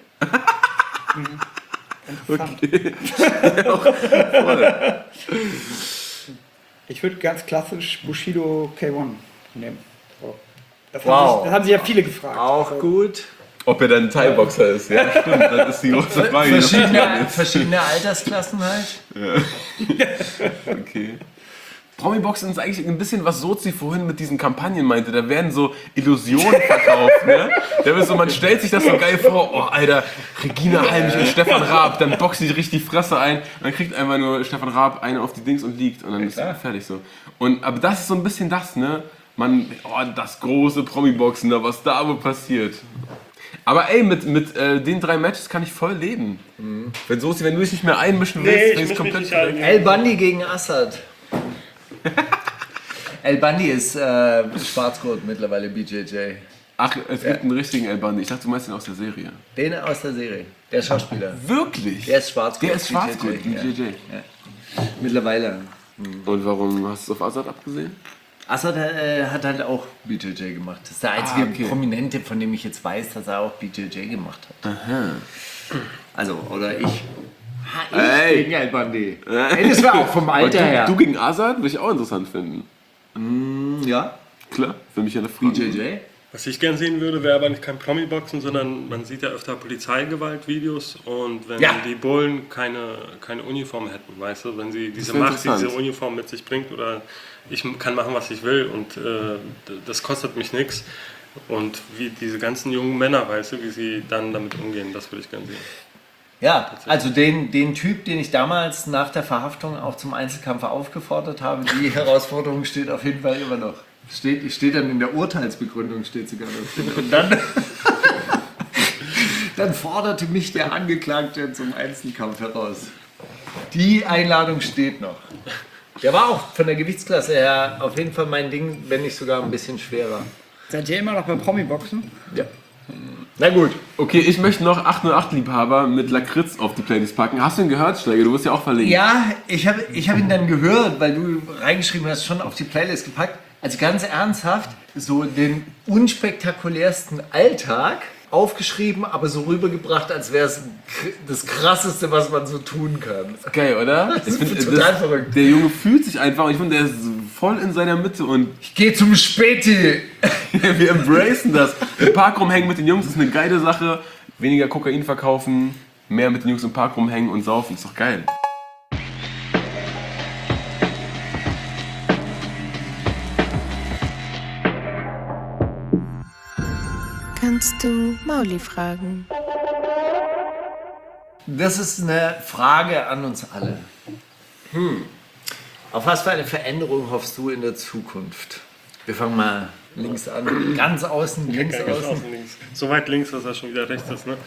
Okay. Ich würde ganz klassisch Bushido K1 nehmen. Das Wow. haben sich ja viele gefragt. Auch gut. Ob er dann ein Thai-Boxer ist, ja, stimmt. Das ist die große Frage. Verschiedene Altersklassen halt. Okay. Promi-Boxen ist eigentlich ein bisschen, was Sozi vorhin mit diesen Kampagnen meinte. Da werden so Illusionen verkauft, ne? Da wird so, man stellt sich das so geil vor, oh Alter, Regina Halmich und Stefan Raab, dann boxt die richtig Fresse ein und dann kriegt einfach nur Stefan Raab eine auf die Dings und liegt und dann ist er fertig so. Aber das ist so ein bisschen das, ne? Das große Promi-Boxen, da was da wohl passiert. Aber ey, mit den 3 Matches kann ich voll leben. Wenn du dich nicht mehr einmischen willst, ich ist komplett nicht ein. El Bundy gegen Assad. El Bundy ist Schwarzgurt mittlerweile, BJJ. Ach, es gibt einen richtigen El Bundy. Ich dachte, du meinst den aus der Serie. Den aus der Serie. Der Schauspieler. Wirklich? Der ist Schwarzgurt. Der ist Schwarzgurt, BJJ. Ja. Mittlerweile. Und warum hast du es auf Assad abgesehen? Assad hat halt auch BJJ gemacht. Das ist der einzige okay. Prominente, von dem ich jetzt weiß, dass er auch BJJ gemacht hat. Aha. Also, oder ich. Ey. Gegen El Bundy. Ey, das war auch vom Alter her. Du gegen Assad würde ich auch interessant finden. Ja, Klar, für mich eine Frage. BJJ. Was ich gern sehen würde, wäre aber nicht kein Promi-Boxen, sondern man sieht ja öfter Polizeigewalt-Videos und wenn die Bullen keine Uniform hätten, weißt du, wenn sie diese Macht, die diese Uniform mit sich bringt oder ich kann machen, was ich will und das kostet mich nichts, Und wie diese ganzen jungen Männer, weißt du, wie sie dann damit umgehen, das würde ich gerne sehen. Ja, also den Typ, den ich damals nach der Verhaftung auch zum Einzelkampf aufgefordert habe, die Herausforderung steht auf jeden Fall immer noch. Steht dann in der Urteilsbegründung, steht sogar noch. Und dann forderte mich der Angeklagte zum Einzelkampf heraus. Die Einladung steht noch. Der war auch von der Gewichtsklasse her auf jeden Fall mein Ding, wenn nicht sogar ein bisschen schwerer. Seid ihr immer noch beim Promi-Boxen? Ja. Na gut. Okay, ich möchte noch 808-Liebhaber mit Lakritz auf die Playlist packen. Hast du ihn gehört, Steiger? Du wirst ja auch verlinkt. Ja, ich hab ihn dann gehört, weil du reingeschrieben hast, schon auf die Playlist gepackt. Also ganz ernsthaft, so den unspektakulärsten Alltag aufgeschrieben, aber so rübergebracht, als wäre es das Krasseste, was man so tun kann. Geil, oder? Das ist total verrückt. Der Junge fühlt sich einfach und ich finde, der ist voll in seiner Mitte und Ich gehe zum Späti. wir embracen das. Im Park rumhängen mit den Jungs ist eine geile Sache. Weniger Kokain verkaufen, mehr mit den Jungs im Park rumhängen und saufen, ist doch geil. Kannst du Mauli fragen? Das ist eine Frage an uns alle. Auf was für eine Veränderung hoffst du in der Zukunft? Wir fangen mal links an. Ganz außen, links Ganz außen. außen links. So weit links, dass er schon wieder rechts ist, ne?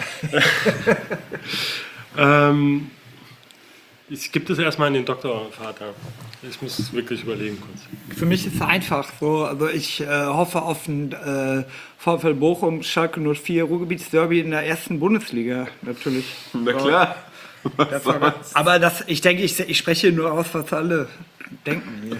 Ich gebe das erstmal an den Doktorvater. Ich muss es wirklich überlegen kurz. Für mich ist es einfach so. Also ich hoffe auf ein VfL Bochum, Schalke 04 Ruhrgebietsderby in der ersten Bundesliga natürlich. Na klar. Aber ich denke, ich spreche nur aus, was alle denken.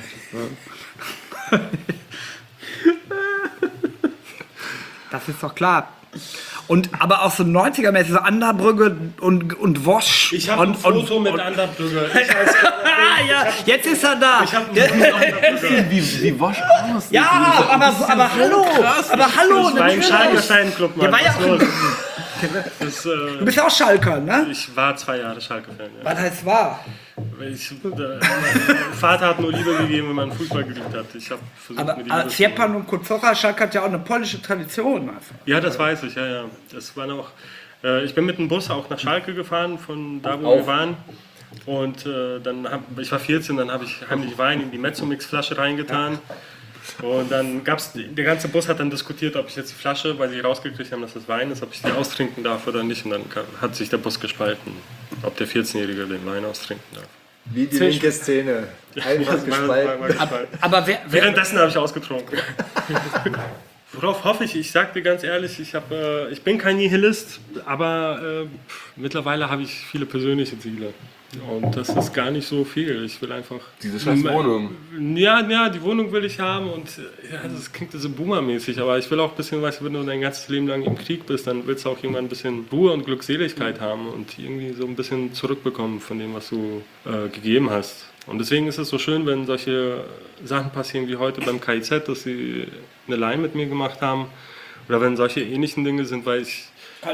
Das ist doch klar. Aber auch so 90er-mäßig, so Anderbrügge und Wosch. Ich habe ein Foto mit Anderbrügge. Ja, jetzt ist er da. Wie Wosch aus. Ja, aber hallo. Aber hallo. Ich war im Schalker Steinclub, Mann. Der war ja Was auch los? Das, Du bist ja auch Schalker, ne? ich war 2 Jahre Schalke-Fan. Ja. Was heißt wahr? Mein Vater hat nur Liebe gegeben, wenn man Fußball geliebt hat. Ich habe versucht, Aber mir die Liebe zu Ziepan und Kuzocha, Schalke hat ja auch eine polnische Tradition. Also. Ja, das weiß ich, ja. Das war noch. Ich bin mit dem Bus auch nach Schalke gefahren, von da wo wir waren. Und ich war 14, dann habe ich heimlich Wein in die Mezzomix-Flasche reingetan. Und dann der ganze Bus hat dann diskutiert, ob ich jetzt die Flasche, weil sie rausgekriegt haben, dass das Wein ist, ob ich die austrinken darf oder nicht. Und dann hat sich der Bus gespalten, ob der 14-Jährige den Wein austrinken darf. Wie die linke Szene. Einfach gespalten. Aber Währenddessen habe ich ausgetrunken. Worauf hoffe ich? Ich sag dir ganz ehrlich, ich bin kein Nihilist, aber mittlerweile habe ich viele persönliche Ziele. Und das ist gar nicht so viel. Ich will einfach... Diese scheiß Wohnung. Ja, die Wohnung will ich haben und ja, das klingt so boomermäßig, aber ich will auch ein bisschen, weißt du, wenn du dein ganzes Leben lang im Krieg bist, dann willst du auch irgendwann ein bisschen Ruhe und Glückseligkeit haben und irgendwie so ein bisschen zurückbekommen von dem, was du gegeben hast. Und deswegen ist es so schön, wenn solche Sachen passieren wie heute beim KIZ, dass sie eine Line mit mir gemacht haben oder wenn solche ähnlichen Dinge sind, weil ich...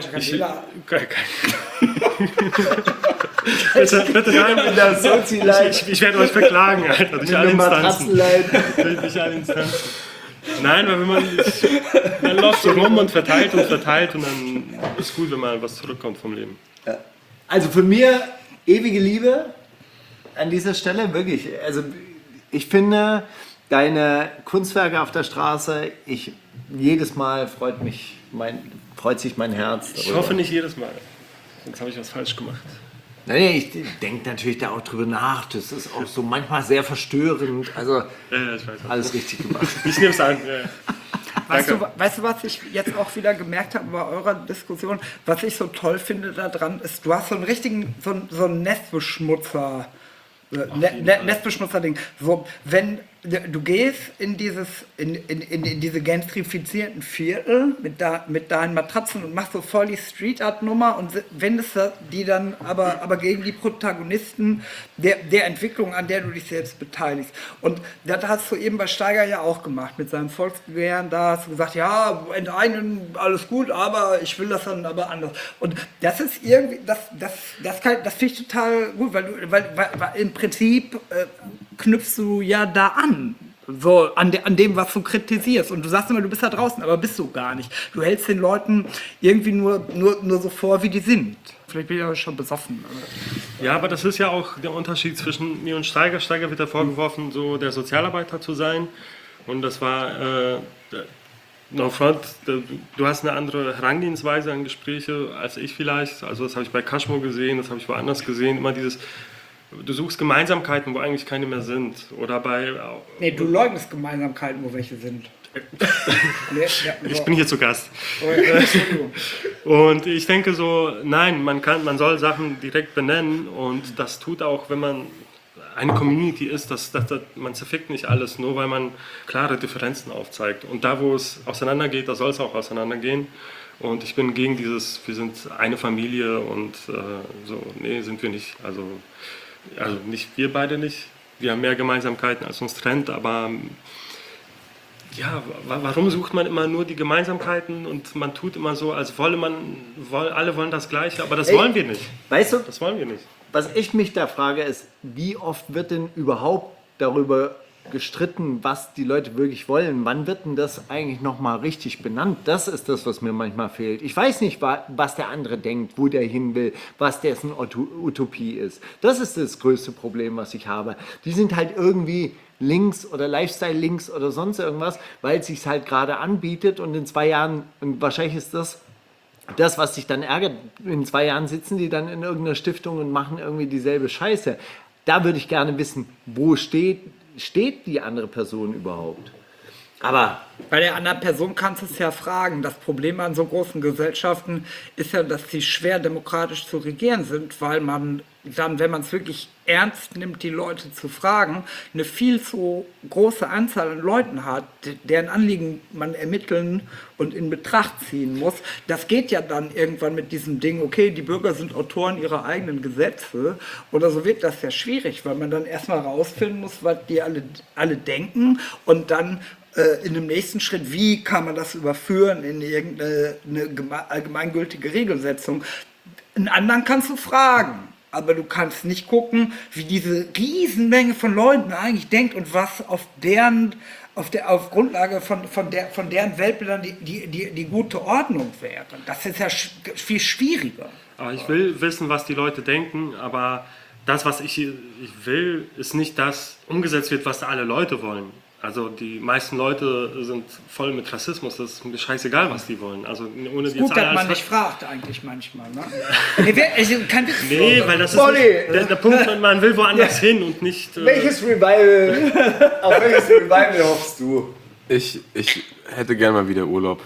Bitte nein, ich werde euch verklagen, Alter, durch alle Instanzen. Nein, weil man läuft so rum und verteilt und dann ist gut, wenn mal was zurückkommt vom Leben. Also von mir ewige Liebe an dieser Stelle, wirklich. Also ich finde deine Kunstwerke auf der Straße, jedes Mal freut sich mein Herz darüber. Ich hoffe nicht jedes Mal, sonst habe ich was falsch gemacht. Nee, ich denke natürlich da auch drüber nach. Das ist auch so manchmal sehr verstörend. Also Ja, ich weiß auch. alles richtig gemacht. Ich nehme es an. Ja. Weißt du, was ich jetzt auch wieder gemerkt habe bei eurer Diskussion? Was ich so toll finde daran ist, du hast so einen richtigen, so einen Nestbeschmutzer. Nestbeschmutzer-Ding. So, wenn du gehst in diese gentrifizierten Viertel mit deinen Matratzen und machst so voll die Street-Art-Nummer und wendest die dann aber gegen die Protagonisten der Entwicklung, an der du dich selbst beteiligst. Und das hast du eben bei Steiger ja auch gemacht, mit seinem Volksbegehren. Da hast du gesagt, ja, enteignen, alles gut, aber ich will das dann aber anders. Und das ist irgendwie, das finde ich total gut, weil im Prinzip knüpfst du ja da an. So, an dem, was du kritisierst. Und du sagst immer, du bist da draußen, aber bist du gar nicht. Du hältst den Leuten irgendwie nur so vor, wie die sind. Vielleicht bin ich aber schon besoffen. Ja, aber das ist ja auch der Unterschied zwischen mir und Steiger. Steiger wird ja vorgeworfen, so der Sozialarbeiter zu sein. Und das war, no front, du hast eine andere Herangehensweise an Gespräche als ich vielleicht. Also das habe ich bei Cashmo gesehen, das habe ich woanders gesehen. Immer dieses, du suchst Gemeinsamkeiten, wo eigentlich keine mehr sind. Oder bei... Nee, du leugnest Gemeinsamkeiten, wo welche sind. Ich bin hier zu Gast. Und ich denke so, nein, man soll Sachen direkt benennen und das tut auch, wenn man eine Community ist, man zerfickt nicht alles, nur weil man klare Differenzen aufzeigt. Und da, wo es auseinandergeht, da soll es auch auseinandergehen. Und ich bin gegen dieses, wir sind eine Familie und so, nee, sind wir nicht. Also nicht wir beide nicht. Wir haben mehr Gemeinsamkeiten, als uns trennt, aber ja, warum sucht man immer nur die Gemeinsamkeiten und man tut immer so, als alle wollen das Gleiche, aber das wollen wir nicht. Weißt du, Das wollen wir nicht. was ich mich da frage, ist, wie oft wird denn überhaupt darüber gestritten, was die Leute wirklich wollen? Wann wird denn das eigentlich nochmal richtig benannt? Das ist das, was mir manchmal fehlt. Ich weiß nicht, was der andere denkt, wo der hin will, was dessen Utopie ist. Das ist das größte Problem, was ich habe. Die sind halt irgendwie links oder Lifestyle links oder sonst irgendwas, weil es sich halt gerade anbietet und in 2 Jahren, und wahrscheinlich ist das, was sich dann ärgert, in 2 Jahren sitzen die dann in irgendeiner Stiftung und machen irgendwie dieselbe Scheiße. Da würde ich gerne wissen, wo steht die andere Person überhaupt? Aber bei der anderen Person kannst du es ja fragen. Das Problem an so großen Gesellschaften ist ja, dass sie schwer demokratisch zu regieren sind, weil man dann, wenn man es wirklich ernst nimmt, die Leute zu fragen, eine viel zu große Anzahl an Leuten hat, deren Anliegen man ermitteln und in Betracht ziehen muss. Das geht ja dann irgendwann mit diesem Ding, okay, die Bürger sind Autoren ihrer eigenen Gesetze oder so, wird das ja schwierig, weil man dann erstmal rausfinden muss, was die alle denken und dann in dem nächsten Schritt, wie kann man das überführen in irgendeine allgemeingültige Regelsetzung. Einen anderen kannst du fragen, aber du kannst nicht gucken, wie diese Riesenmenge von Leuten eigentlich denkt und was auf Grundlage von deren Weltbildern die gute Ordnung wäre. Das ist ja viel schwieriger. Aber ich will wissen, was die Leute denken, aber das, was ich will, ist nicht das umgesetzt wird, was alle Leute wollen. Also die meisten Leute sind voll mit Rassismus, das ist mir scheißegal, was die wollen. Also ohne die Gut, jetzt dass alle man nicht fragt eigentlich manchmal. Ne? Nee, weil das ist nicht, der Punkt, man will woanders hin und nicht... auf welches Revival hoffst du? Ich hätte gern mal wieder Urlaub.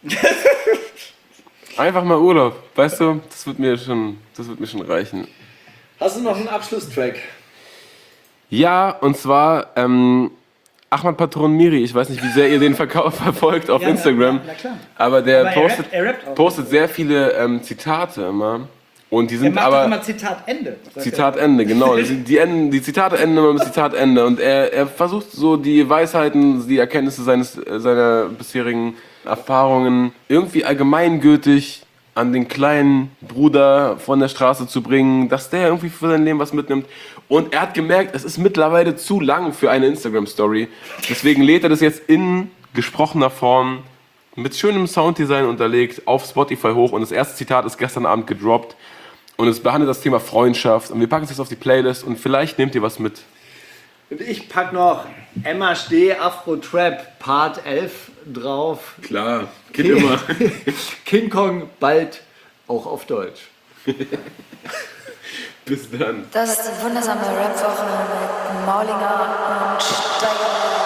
Einfach mal Urlaub, weißt du, das wird mir schon reichen. Hast du noch einen Abschlusstrack? Ja, und zwar Ahmad Patron Miri, ich weiß nicht, wie sehr ihr den verfolgt auf Instagram, aber der postet sehr viele Zitate immer. Und die sind macht doch immer Zitatende. Zitatende, genau. Die Zitate enden immer mit Zitatende. Und er versucht so die Weisheiten, die Erkenntnisse seiner bisherigen Erfahrungen irgendwie allgemeingültig an den kleinen Bruder von der Straße zu bringen, dass der irgendwie für sein Leben was mitnimmt. Und er hat gemerkt, es ist mittlerweile zu lang für eine Instagram-Story. Deswegen lädt er das jetzt in gesprochener Form mit schönem Sounddesign unterlegt auf Spotify hoch. Und das erste Zitat ist gestern Abend gedroppt. Und es behandelt das Thema Freundschaft. Und wir packen es jetzt auf die Playlist und vielleicht nehmt ihr was mit. Und ich pack noch MHD Afro Trap Part 11 drauf. Klar, geht immer. King Kong bald auch auf Deutsch. Bis dann. Das ist die wundersame Rap-Woche mit Maulinger und Steiger.